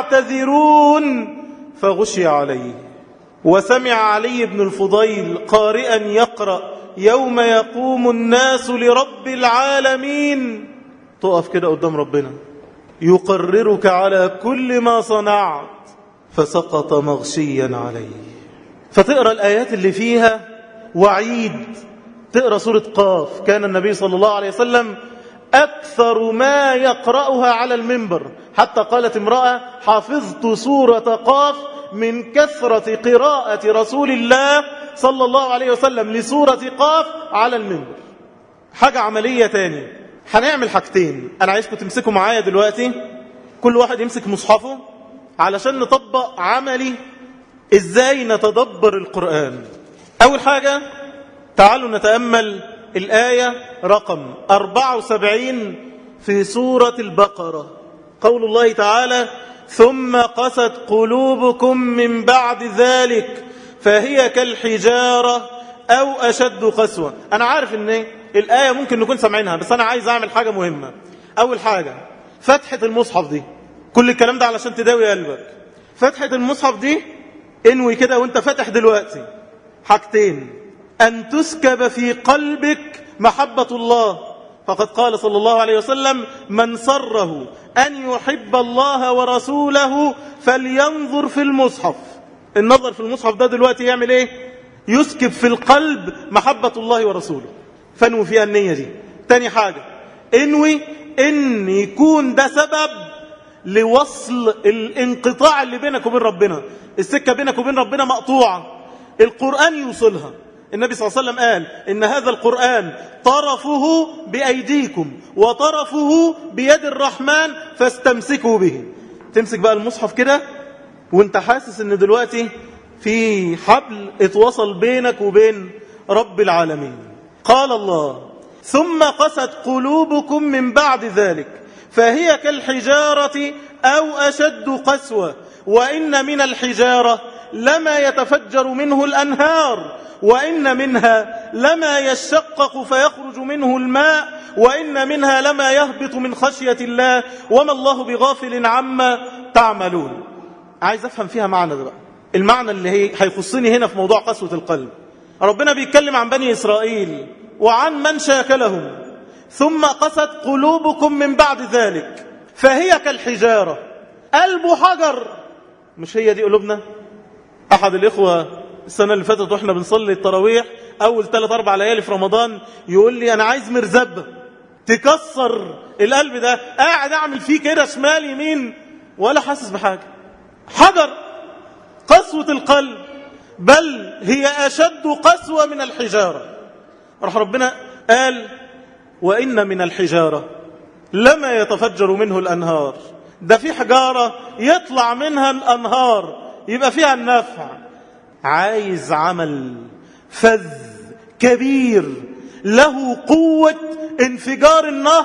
فيعتذرون فغشي عليه. وسمع علي بن الفضيل قارئا يقرأ يوم يقوم الناس لرب العالمين. تقف كده قدام ربنا يقررك على كل ما صنعت فسقط مغشيا عليه. فتقرأ الآيات اللي فيها وعيد. تقرأ سورة قاف، كان النبي صلى الله عليه وسلم أكثر ما يقرأها على المنبر، حتى قالت امرأة حفظت سورة قاف من كثرة قراءة رسول الله صلى الله عليه وسلم لسورة قاف على المنبر. حاجة عملية تاني، هنعمل حاجتين. أنا عايزكم تمسكوا معايا دلوقتي، كل واحد يمسك مصحفه علشان نطبق عملي إزاي نتدبر القرآن. أول حاجة تعالوا نتأمل الآية رقم أربعة وسبعين في سورة البقرة. قول الله تعالى ثم قست قلوبكم من بعد ذلك فهي كالحجارة أو أشد قسوة. أنا عارف أن الآية ممكن نكون سمعينها، بس أنا عايز أعمل حاجة مهمة. أول حاجة فتحة المصحف دي، كل الكلام ده علشان تداوي قلبك. فتحة المصحف دي انوي كده وانت فاتح دلوقتي حاجتين: أن تسكب في قلبك محبة الله، فقد قال صلى الله عليه وسلم من سره أن يحب الله ورسوله فلينظر في المصحف. النظر في المصحف ده دلوقتي يعمل ايه؟ يسكب في القلب محبة الله ورسوله، فانوي فيها النية دي. تاني حاجة انوي ان يكون ده سبب لوصل الانقطاع اللي بينك وبين ربنا. السكة بينك وبين ربنا مقطوعة، القرآن يوصلها. النبي صلى الله عليه وسلم قال إن هذا القرآن طرفه بأيديكم وطرفه بيد الرحمن فاستمسكوا به. تمسك بقى المصحف كده وانت حاسس ان دلوقتي في حبل اتوصل بينك وبين رب العالمين. قال الله ثم قست قلوبكم من بعد ذلك فهي كالحجارة أو أشد قسوة وإن من الحجارة لما يتفجر منه الأنهار وإن منها لما يشقق فيخرج منه الماء وإن منها لما يهبط من خشية الله وما الله بغافل عما تعملون. عايز أفهم فيها معنى ده بقى، المعنى اللي هي هيخصني هنا في موضوع قسوة القلب. ربنا بيتكلم عن بني إسرائيل وعن من شاكلهم. ثم قست قلوبكم من بعد ذلك فهي كالحجارة. قلب حجر، مش هي دي قلوبنا؟ أحد الإخوة السنة اللي فاتت وإحنا بنصلي التراويح أول ثلاث أربع ليالي في رمضان يقول لي أنا عايز مرزبة تكسر القلب ده، قاعد أعمل فيه كده شمال يمين ولا حاسس بحاجة. حجر. قسوة القلب بل هي أشد قسوة من الحجارة. راح ربنا قال وإن من الحجارة لما يتفجر منه الأنهار. ده في حجارة يطلع منها الأنهار يبقى فيها النفع. عايز عمل فذ كبير له قوة انفجار النهر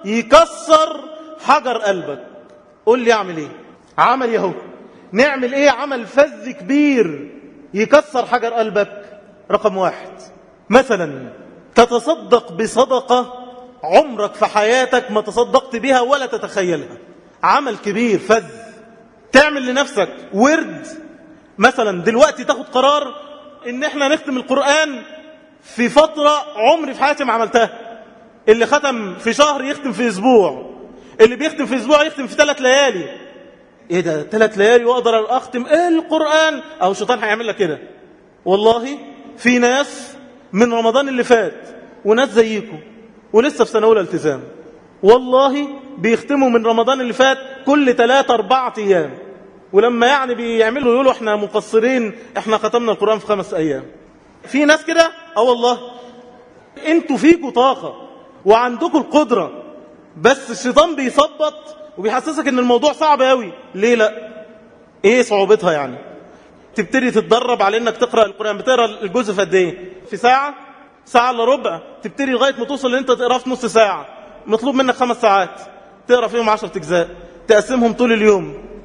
يكسر حجر قلبك. قول لي اعمل ايه؟ عمل يهو نعمل ايه؟ عمل فذ كبير يكسر حجر قلبك. رقم واحد، مثلا تتصدق بصدقة عمرك في حياتك ما تصدقت بها ولا تتخيلها. عمل كبير فذ. تعمل لنفسك ورد، مثلا دلوقتي تاخد قرار ان احنا نختم القرآن في فترة عمري في حياتي ما عملتها. اللي ختم في شهر يختم في اسبوع، اللي بيختم في اسبوع يختم في ثلاث ليالي. ايه ده ثلاث ليالي واقدر اختم ايه القرآن؟ او الشيطان هيعمل لك كده. والله في ناس من رمضان اللي فات وناس زيكم ولسه في سنة أولى التزام والله بيختموا من رمضان اللي فات كل ثلاثة أربعة أيام، ولما يعني بيعملوا يقولوا احنا مقصرين احنا ختمنا القرآن في خمس أيام. في ناس كده اه والله. انتوا فيكوا طاقة وعندكوا القدرة، بس الشيطان بيثبط وبيحسسك ان الموضوع صعب قوي. ليه لا؟ ايه صعوبتها يعني؟ تبتدي تتدرب على انك تقرأ القرآن. بتقرأ الجزء في قد ايه؟ في ساعة؟ ساعة الا ربع. تبتدي لغاية ما توصل ان انت تقرأ في نص ساعة. مطلوب منك خمس ساعات تقرأ فيهم عشرة اجزاء، تقسمهم طول اليوم.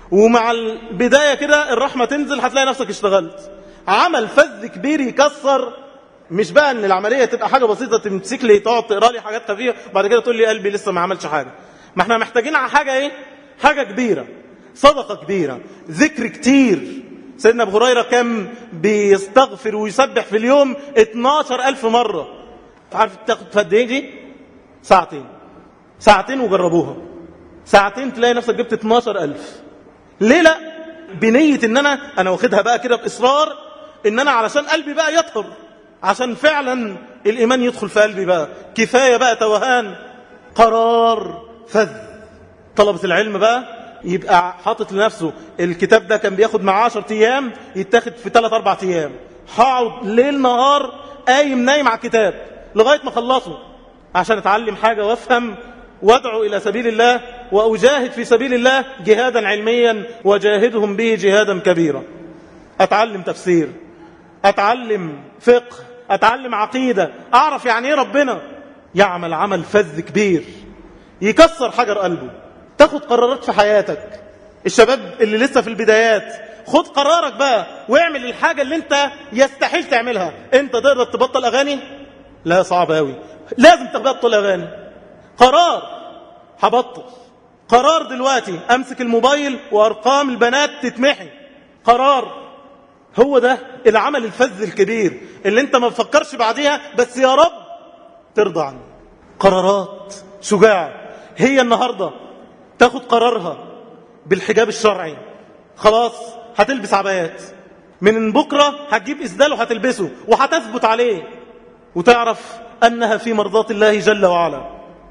ومع البداية كده الرحمة تنزل هتلاقي نفسك اشتغلت. عمل فذ كبير يكسر. مش بقى ان العملية تبقى حاجة بسيطة تمسك لي تقعد تقرأ لي حاجات خفيفة بعد كده تقول لي قلبي لسه ما عملش حاجة. ما احنا محتاجين على حاجة ايه؟ حاجة كبيرة، صدقة كبيرة، ذكر كتير. سيدنا ابو هريرة كان بيستغفر ويسبح في اليوم اتناشر ألف مرة. عارف تاخد قد ايه دي؟ ساعتين. ساعتين وجربوها. ساعتين تلاقي نفسك جبت اتناشر ألف. ليه لا؟ بنية ان انا انا واخدها بقى كده باصرار ان انا علشان قلبي بقى يطهر، عشان فعلا الايمان يدخل في قلبي بقى. كفاية بقى توهان. قرار فذ. طلبة العلم بقى يبقى حاطط لنفسه الكتاب ده كان بياخد معاه عشر ايام يتاخد في ثلاث اربع ايام. هقعد ليل نهار قايم نايم على الكتاب لغاية ما خلصه عشان اتعلم حاجة وافهم وادعو إلى سبيل الله وأجاهد في سبيل الله جهادا علميا وجاهدهم به جهادا كبيرا. أتعلم تفسير، أتعلم فقه، أتعلم عقيدة، أعرف يعني إيه ربنا. يعمل عمل فذ كبير يكسر حجر قلبه. تاخد قرارات في حياتك. الشباب اللي لسه في البدايات خد قرارك بقى واعمل الحاجة اللي انت يستحيل تعملها. انت تقدر تبطل أغاني؟ لا، صعب قوي. لازم تبطل أغاني. قرار هبطل. قرار دلوقتي امسك الموبايل وارقام البنات تتمحي. قرار. هو ده العمل الفذ الكبير اللي انت ما بفكرش بعديها بس يا رب ترضى عنه. قرارات شجاعة. هي النهاردة تاخد قرارها بالحجاب الشرعي. خلاص هتلبس عبايات. من بكرة هتجيب إسدال وهتلبسه وهتثبت عليه وتعرف أنها في مرضات الله جل وعلا،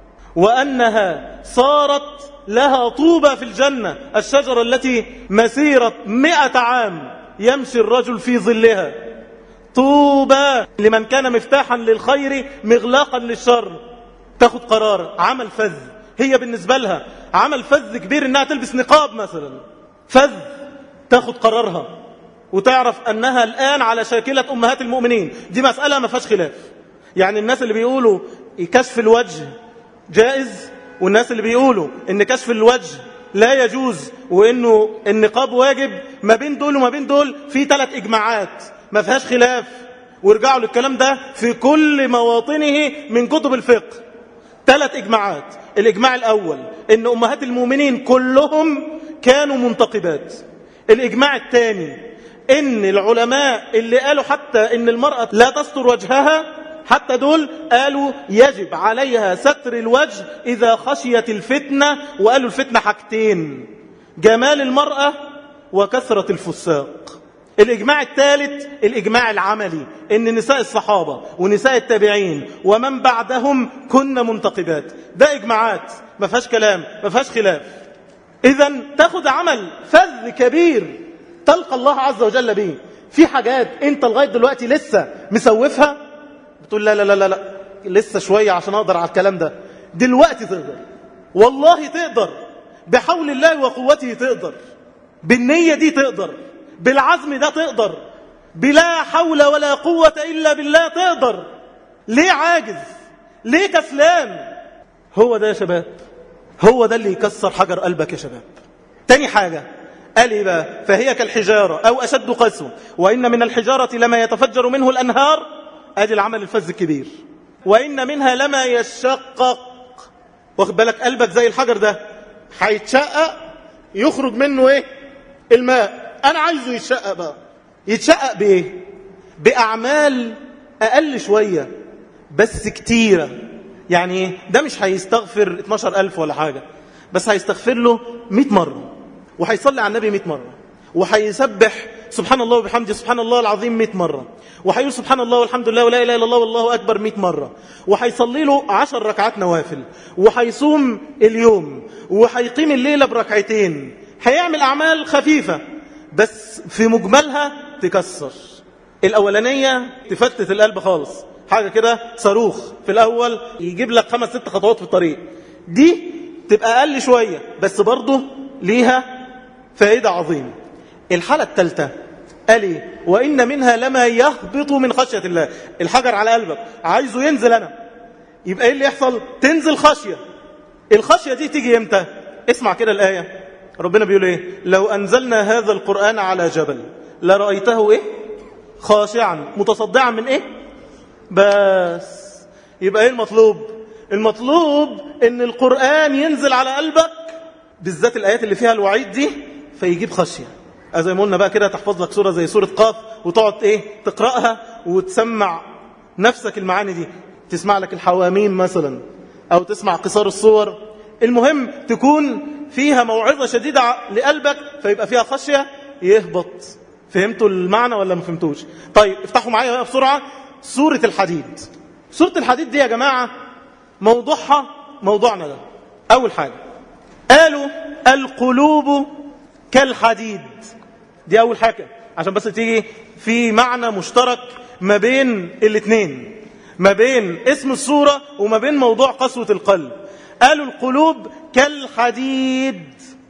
وأنها صارت لها طوبى في الجنة، الشجرة التي مسيرة مئة عام يمشي الرجل في ظلها. طوبى لمن كان مفتاحا للخير مغلاقا للشر. تاخد قرار عمل فذ. هي بالنسبة لها عمل فذ كبير انها تلبس نقاب مثلا. فذ. تاخد قرارها وتعرف أنها الآن على شاكلة أمهات المؤمنين. دي مسألة ما فيهاش خلاف. يعني الناس اللي بيقولوا كشف الوجه جائز، والناس اللي بيقولوا ان كشف الوجه لا يجوز وانه النقاب واجب، ما بين دول وما بين دول في ثلاث اجماعات ما فيهاش خلاف. وارجعوا للكلام ده في كل مواطنه من كتب الفقه. ثلاث اجماعات. الاجماع الاول ان امهات المؤمنين كلهم كانوا منتقبات. الاجماع الثاني ان العلماء اللي قالوا حتى ان المرأة لا تستر وجهها حتى دول قالوا يجب عليها ستر الوجه إذا خشيت الفتنة. وقالوا الفتنة حاجتين: جمال المرأة وكثرة الفساق. الإجماع الثالث الإجماع العملي إن نساء الصحابة ونساء التابعين ومن بعدهم كن منتقبات. ده إجماعات ما فيهاش كلام ما فيهاش خلاف. إذن تاخد عمل فذ كبير تلقى الله عز وجل به. في حاجات أنت لغاية دلوقتي لسه مسوفها بتقول لا لا لا لا لسه شوية عشان أقدر على الكلام ده. دلوقتي تقدر، والله تقدر، بحول الله وقوته تقدر، بالنية دي تقدر، بالعزم ده تقدر، بلا حول ولا قوة إلا بالله تقدر. ليه عاجز؟ ليه كسلان؟ هو ده يا شباب، هو ده اللي يكسر حجر قلبك يا شباب. تاني حاجة قال إيه بقى؟ فهي كالحجارة أو أشد قسوة وإن من الحجارة لما يتفجر منه الأنهار. ادي العمل الفذ الكبير. وإن منها لما يشقق. واخد بالك قلبك زي الحجر ده هيتشقق يخرج منه ايه؟ الماء. انا عايزه يتشقق بقى. يتشقق بايه؟ باعمال اقل شوية بس كتيرة. يعني ايه؟ ده مش هيستغفر اتناشر ألف ولا حاجة، بس هيستغفر له مئة مرة، وهيصلي على النبي مئة مرة، وهيسبح سبحان الله وبحمده سبحان الله العظيم مئة مرة، وهيقول سبحان الله والحمد لله ولا إله إلا الله والله أكبر مئة مرة، وهيصلي له عشر ركعات نوافل، وهيصوم اليوم، وهيقيم الليلة بركعتين. هيعمل أعمال خفيفة بس في مجملها تكسر. الأولانية تفتت القلب خالص، حاجة كده صاروخ في الأول يجيب لك خمس ست خطوات في الطريق. دي تبقى أقل شوية بس برضه ليها فائدة عظيمة. الحالة الثالثة قال إيه؟ وإن منها لما يهبط من خشية الله. الحجر على قلبك عايزه ينزل. أنا يبقى إيه اللي يحصل؟ تنزل خشية. الخشية دي تيجي إمتى؟ اسمع كده الآية: ربنا بيقول ايه؟ لو أنزلنا هذا القرآن على جبل لرأيته ايه؟ خاشعا متصدعا من ايه؟ بس يبقى ايه المطلوب؟ المطلوب ان القرآن ينزل على قلبك بالذات الآيات اللي فيها الوعيد دي فيجيب خشية. زي ما قلنا بقى كده، تحفظ لك سورة زي سورة قاف وتقعد ايه تقرأها وتسمع نفسك المعاني دي، تسمع لك الحواميم مثلا او تسمع قصار الصور. المهم تكون فيها موعظة شديدة لقلبك فيبقى فيها خشية يهبط. فهمتوا المعنى ولا ما فهمتوش؟ طيب افتحوا معايا بقى بسرعة سورة الحديد. سورة الحديد دي يا جماعة موضوعها موضوعنا ده. أول حاجة قالوا القلوب كالحديد، دي أول حاجة عشان بس تيجي في معنى مشترك ما بين الاثنين، ما بين اسم السورة وما بين موضوع قسوة القلب. قالوا القلوب كالحديد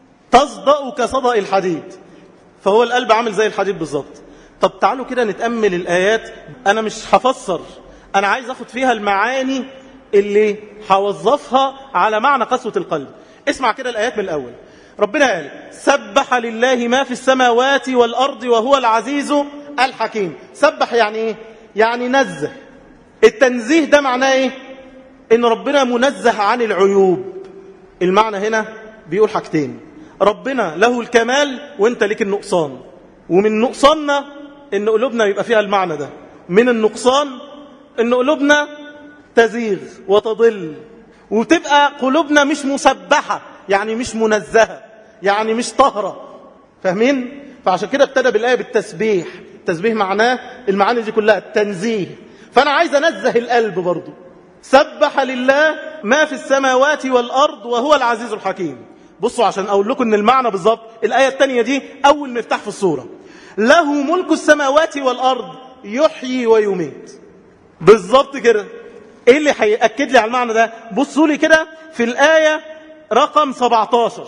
تصدأ كصدأ الحديد، فهو القلب عامل زي الحديد بالظبط. طب تعالوا كده نتأمل الآيات. أنا مش هفسر، أنا عايز أخد فيها المعاني اللي هوظفها على معنى قسوة القلب. اسمع كده الآيات من الأول. ربنا قال سبح لله ما في السماوات والأرض وهو العزيز الحكيم. سبح يعني إيه؟ يعني نزه. التنزيه ده معناه إيه؟ إن ربنا منزه عن العيوب. المعنى هنا بيقول حاجتين، ربنا له الكمال وانت ليك النقصان، ومن نقصاننا ان قلوبنا يبقى فيها المعنى ده، من النقصان ان قلوبنا تزيغ وتضل وتبقى قلوبنا مش مسبحة، يعني مش منزهة، يعني مش طهرة. فاهمين؟ فعشان كده ابتدى بالآية بالتسبيح. التسبيح معناه المعاني دي كلها التنزيه. فأنا عايز أنزه القلب برضو. سبح لله ما في السماوات والأرض وهو العزيز الحكيم. بصوا عشان أقول لكم أن المعنى بالضبط، الآية الثانية دي أول مفتاح في السورة. له ملك السماوات والأرض يحيي ويميت. بالضبط كده. إيه اللي هيأكد لي على المعنى ده؟ بصوا لي كده في الآية رقم سبعة عشر.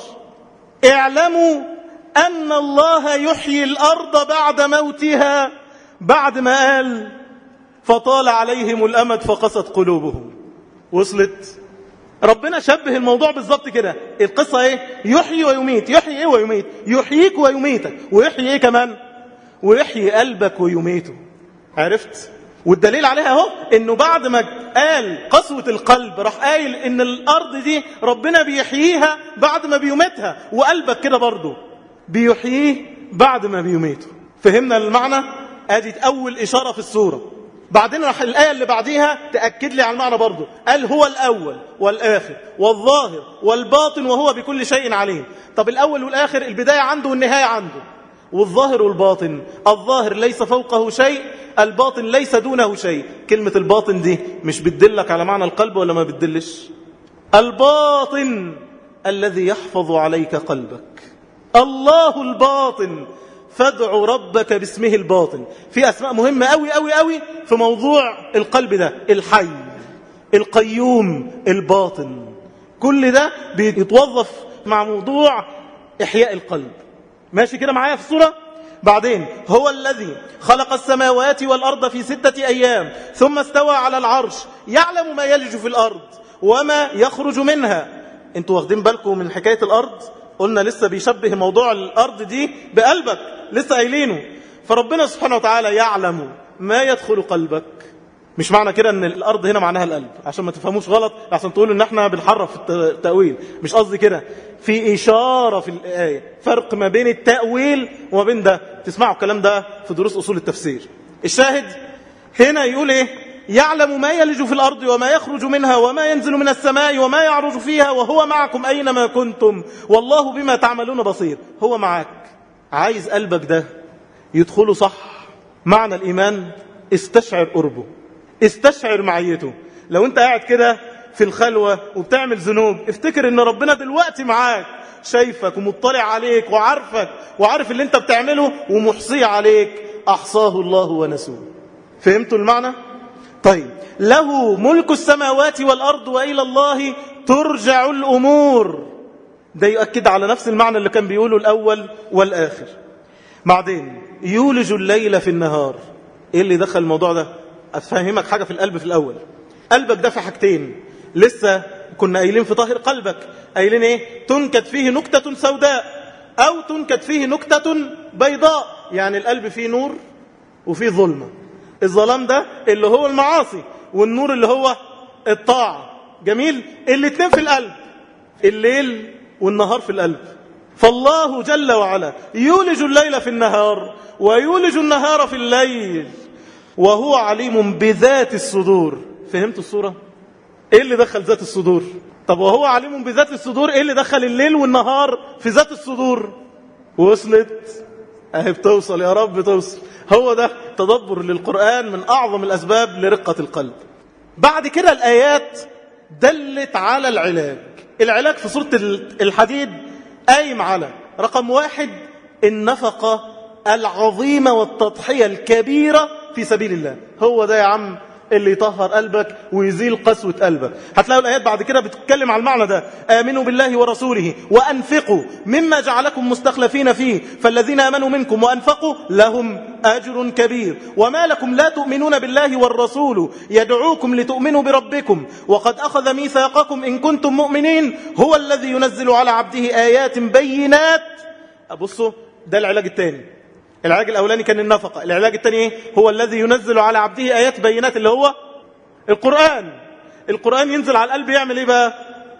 اعلموا أن الله يحيي الأرض بعد موتها، بعد ما قال فطال عليهم الأمد فقست قلوبهم. وصلت؟ ربنا شبه الموضوع بالظبط كده. القصة ايه؟ يحيي ويميت. يحيي ايه ويميت؟ يحييك ويميتك. ويحيي ايه كمان؟ ويحيي قلبك ويميته. عرفت؟ والدليل عليها اهو انه بعد ما قال قسوة القلب راح قايل ان الارض دي ربنا بيحييها بعد ما بيميتها، وقلبك كده برضه بيحييه بعد ما بيميته. فهمنا المعنى؟ ادي اول اشارة في السورة. بعدين راح الآية اللي بعديها تأكد لي على المعنى برضه. قال هو الأول والآخر والظاهر والباطن وهو بكل شيء عليم. طب الأول والآخر البداية عنده والنهاية عنده، والظاهر والباطن. الظاهر ليس فوقه شيء، الباطن ليس دونه شيء. كلمة الباطن دي مش بتدلك على معنى القلب ولا ما بتدلش؟ الباطن الذي يحفظ عليك قلبك، الله الباطن، فادعوا ربك باسمه الباطن. في أسماء مهمة أوي أوي أوي في موضوع القلب ده. الحي، القيوم، الباطن، كل ده بيتوظف مع موضوع إحياء القلب. ماشي كده معايا في الصورة؟ بعدين هو الذي خلق السماوات والأرض في ستة أيام ثم استوى على العرش يعلم ما يلج في الأرض وما يخرج منها. انتوا واخدين بالكم من حكاية الأرض؟ قلنا لسه بيشبه موضوع الأرض دي بقلبك، لسه قايلينه. فربنا سبحانه وتعالى يعلم ما يدخل قلبك. مش معنى كده ان الأرض هنا معناها القلب، عشان ما تفهموش غلط، عشان تقولوا ان احنا بنحرف التأويل. مش قصدي كده، في إشارة في الآية، فرق ما بين التأويل وما بين ده. تسمعوا الكلام ده في دروس أصول التفسير. الشاهد هنا يقول ايه؟ يعلم ما يلج في الأرض وما يخرج منها وما ينزل من السماء وما يعرج فيها وهو معكم أينما كنتم والله بما تعملون بصير. هو معك. عايز قلبك ده يدخله صح معنى الإيمان، استشعر قربه، استشعر معيته. لو انت قاعد كده في الخلوة وبتعمل ذنوب، افتكر ان ربنا دلوقتي معاك، شايفك ومطلع عليك وعارفك وعارف اللي انت بتعمله ومحصي عليك. أحصاه الله ونسوه. فهمتوا المعنى؟ طيب، له ملك السماوات والأرض وإلى الله ترجع الأمور. ده يؤكد على نفس المعنى اللي كان بيقوله الأول والآخر. بعدين يولج الليل في النهار. إيه اللي دخل الموضوع ده؟ أفهمك حاجة في القلب. في الأول قلبك ده في حاجتين لسه كنا قايلين في طاهر قلبك، قايلين إيه؟ تنكت فيه نكتة سوداء. أو تنكت فيه نكتة بيضاء، يعني القلب فيه نور وفيه ظلمة. الظلام ده اللي هو المعاصي، والنور اللي هو الطاعة. جميل. الاتنين في القلب، الليل والنهار في القلب. فالله جل وعلا يولج الليل في النهار ويولج النهار في الليل وهو عليم بذات الصدور. فهمت الصورة؟ ايه اللي دخل ذات الصدور؟ طب وهو عليم بذات الصدور، ايه اللي دخل الليل والنهار في ذات الصدور؟ وصلت؟ اهي بتوصل يا رب توصل. هو ده تدبر للقرآن من أعظم الأسباب لرقة القلب. بعد كده الآيات دلت على العلاج. العلاج في سورة الحديد قايم على رقم واحد النفقة العظيمة والتضحية الكبيرة في سبيل الله. هو ده يا عم اللي يطهر قلبك ويزيل قسوة قلبك. هتلاقوا الآيات بعد كده بتتكلم على المعنى ده. آمنوا بالله ورسوله وأنفقوا مما جعلكم مستخلفين فيه فالذين آمنوا منكم وأنفقوا لهم أجر كبير وما لكم لا تؤمنون بالله والرسول يدعوكم لتؤمنوا بربكم وقد أخذ ميثاقكم إن كنتم مؤمنين هو الذي ينزل على عبده آيات بينات. أبصوا ده العلاج الثاني. العلاج الأولاني كان النفقة، العلاج الثاني إيه؟ هو الذي ينزل على عبده آيات بينات اللي هو القرآن. القرآن ينزل على القلب يعمل إيه بقى؟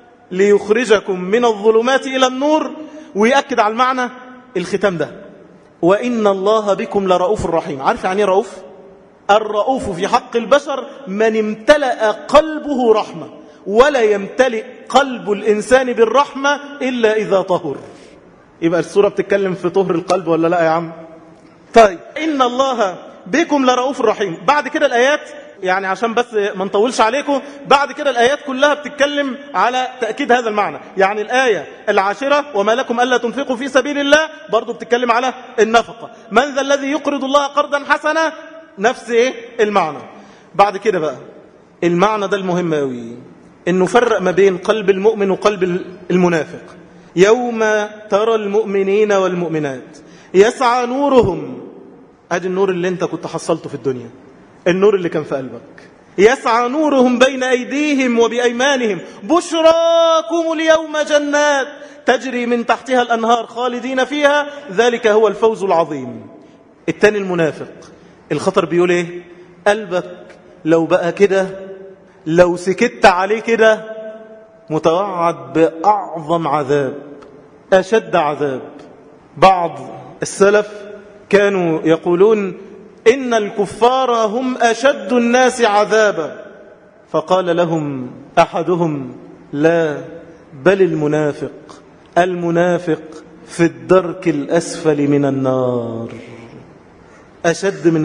ليخرجكم من الظلمات إلى النور. ويأكد على المعنى الختام ده وإن الله بكم لرؤوف رحيم. عارف يعني رؤوف؟ الرؤوف في حق البشر من امتلأ قلبه رحمة، ولا يمتلئ قلب الإنسان بالرحمة إلا إذا طهر. يبقى السورة بتتكلم في طهر القلب ولا لا يا عم؟ طيب إن الله بكم لرؤوف رحيم. بعد كده الآيات يعني عشان بس ما نطولش عليكم، بعد كده الآيات كلها بتتكلم على تأكيد هذا المعنى. يعني الآية العاشرة وما لكم ألا تنفقوا في سبيل الله برضو بتتكلم على النفقة. من ذا الذي يقرض الله قرضا حسنا، نفس إيه المعنى. بعد كده بقى المعنى ده المهم قوي، إنه فرق ما بين قلب المؤمن وقلب المنافق. يوم ترى المؤمنين والمؤمنات يسعى نورهم. ادي النور اللي انت كنت حصلته في الدنيا، النور اللي كان في قلبك. يسعى نورهم بين ايديهم وبايمانهم بشراكم اليوم جنات تجري من تحتها الانهار خالدين فيها ذلك هو الفوز العظيم. التاني المنافق الخطر بيقول ايه؟ قلبك لو بقى كده، لو سكت عليه كده، متوعد باعظم عذاب، اشد عذاب. بعض السلف كانوا يقولون إن الكفار هم أشد الناس عذابا، فقال لهم أحدهم لا بل المنافق، المنافق في الدرك الأسفل من النار، أشد من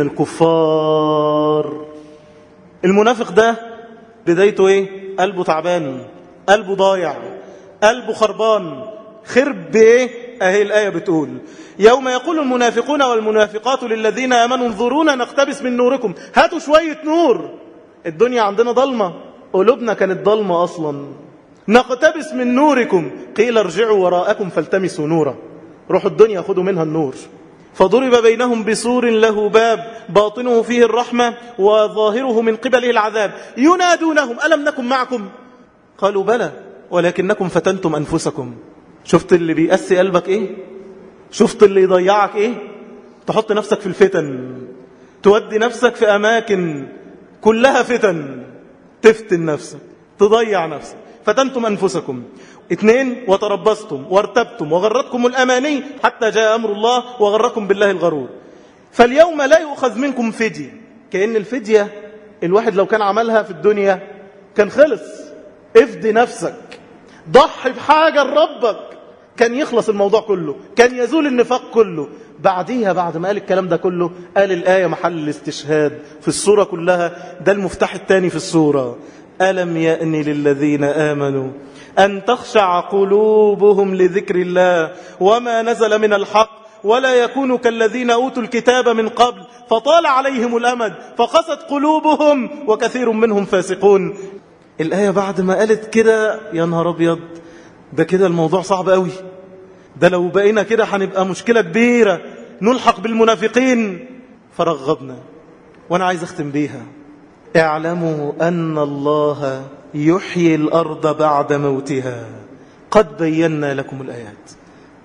الكفار. المنافق ده بدايته إيه؟ قلبه تعبان، قلبه ضايع، قلبه خربان. خرب بإيه؟ أهي الآية بتقول يوم يقول المنافقون والمنافقات للذين آمنوا انظرونا نقتبس من نوركم. هاتوا شوية نور، الدنيا عندنا ضلمة، قلوبنا كانت ضلمة أصلا. نقتبس من نوركم قيل ارجعوا وراءكم فالتمسوا نورا. روحوا الدنيا خذوا منها النور. فضرب بينهم بسور له باب باطنه فيه الرحمة وظاهره من قبله العذاب ينادونهم ألم نكن معكم قالوا بلى ولكنكم فتنتم أنفسكم. شفت اللي بيأسي قلبك ايه؟ شفت اللي يضيعك ايه؟ تحط نفسك في الفتن، تودي نفسك في أماكن كلها فتن، تفتن نفسك، تضيع نفسك. فتنتم أنفسكم. اثنين وتربصتم وارتبتم وغرتكم الأماني حتى جاء أمر الله وغركم بالله الغرور. فاليوم لا يؤخذ منكم فدية. كأن الفدية الواحد لو كان عملها في الدنيا كان خلص. افدي نفسك، ضحي بحاجة لربك، كان يخلص الموضوع كله، كان يزول النفاق كله. بعديها بعد ما قال الكلام ده كله قال الآية محل الاستشهاد في السورة كلها. ده المفتاح الثاني في السورة. ألم يأن للذين آمنوا أن تخشع قلوبهم لذكر الله وما نزل من الحق ولا يكونوا كالذين أوتوا الكتاب من قبل فطال عليهم الأمد فقست قلوبهم وكثير منهم فاسقون. الآية بعد ما قالت كده يا نهار أبيض، ده كده الموضوع صعب قوي، ده لو بقينا كده هنبقى مشكلة كبيرة نلحق بالمنافقين. فرغبنا. وأنا عايز أختم بيها. اعلموا أن الله يحيي الأرض بعد موتها قد بينا لكم الآيات.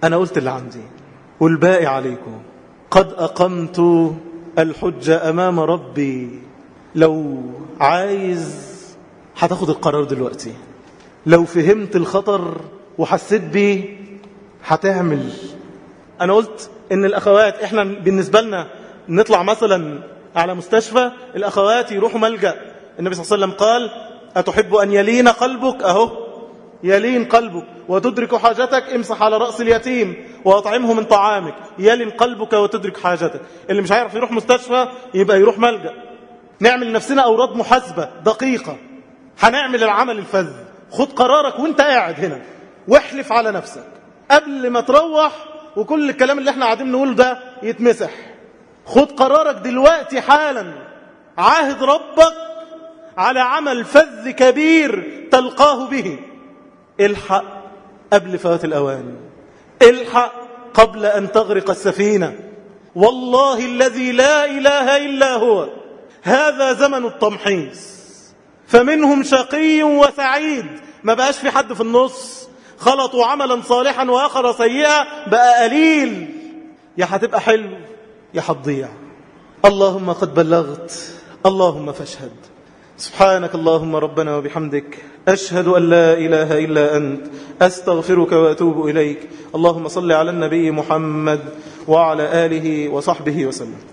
أنا قلت اللي عندي والباقي عليكم. قد أقمت الحجة أمام ربي. لو عايز هتاخد القرار دلوقتي، لو فهمت الخطر وحسيت بيه هتعمل. أنا قلت إن الأخوات إحنا بالنسبة لنا نطلع مثلا على مستشفى، الأخوات يروحوا ملجأ. النبي صلى الله عليه وسلم قال أتحب أن يلين قلبك؟ أهو يلين قلبك. وتدرك حاجتك؟ امسح على رأس اليتيم وأطعمه من طعامك. يلين قلبك وتدرك حاجتك. اللي مش عارف يروح مستشفى يبقى يروح ملجأ. نعمل لنفسنا أوراد محاسبة دقيقة، هنعمل العمل الفذ. خد قرارك وانت قاعد هنا واحلف على نفسك قبل ما تروح، وكل الكلام اللي احنا قاعدين نقوله ده يتمسح. خد قرارك دلوقتي حالا، عاهد ربك على عمل فذ كبير تلقاه به. الحق قبل فوات الأوان، الحق قبل أن تغرق السفينة. والله الذي لا إله إلا هو هذا زمن التمحيص، فمنهم شقي وسعيد. ما بقاش في حد في النص، خلطوا عملا صالحا وآخر سيئا، بقى قليل. يا هتبقى حلو يا هتضيع. اللهم قد بلغت، اللهم فاشهد. سبحانك اللهم ربنا وبحمدك، أشهد أن لا إله إلا أنت، أستغفرك وأتوب إليك. اللهم صل على النبي محمد وعلى آله وصحبه وسلم.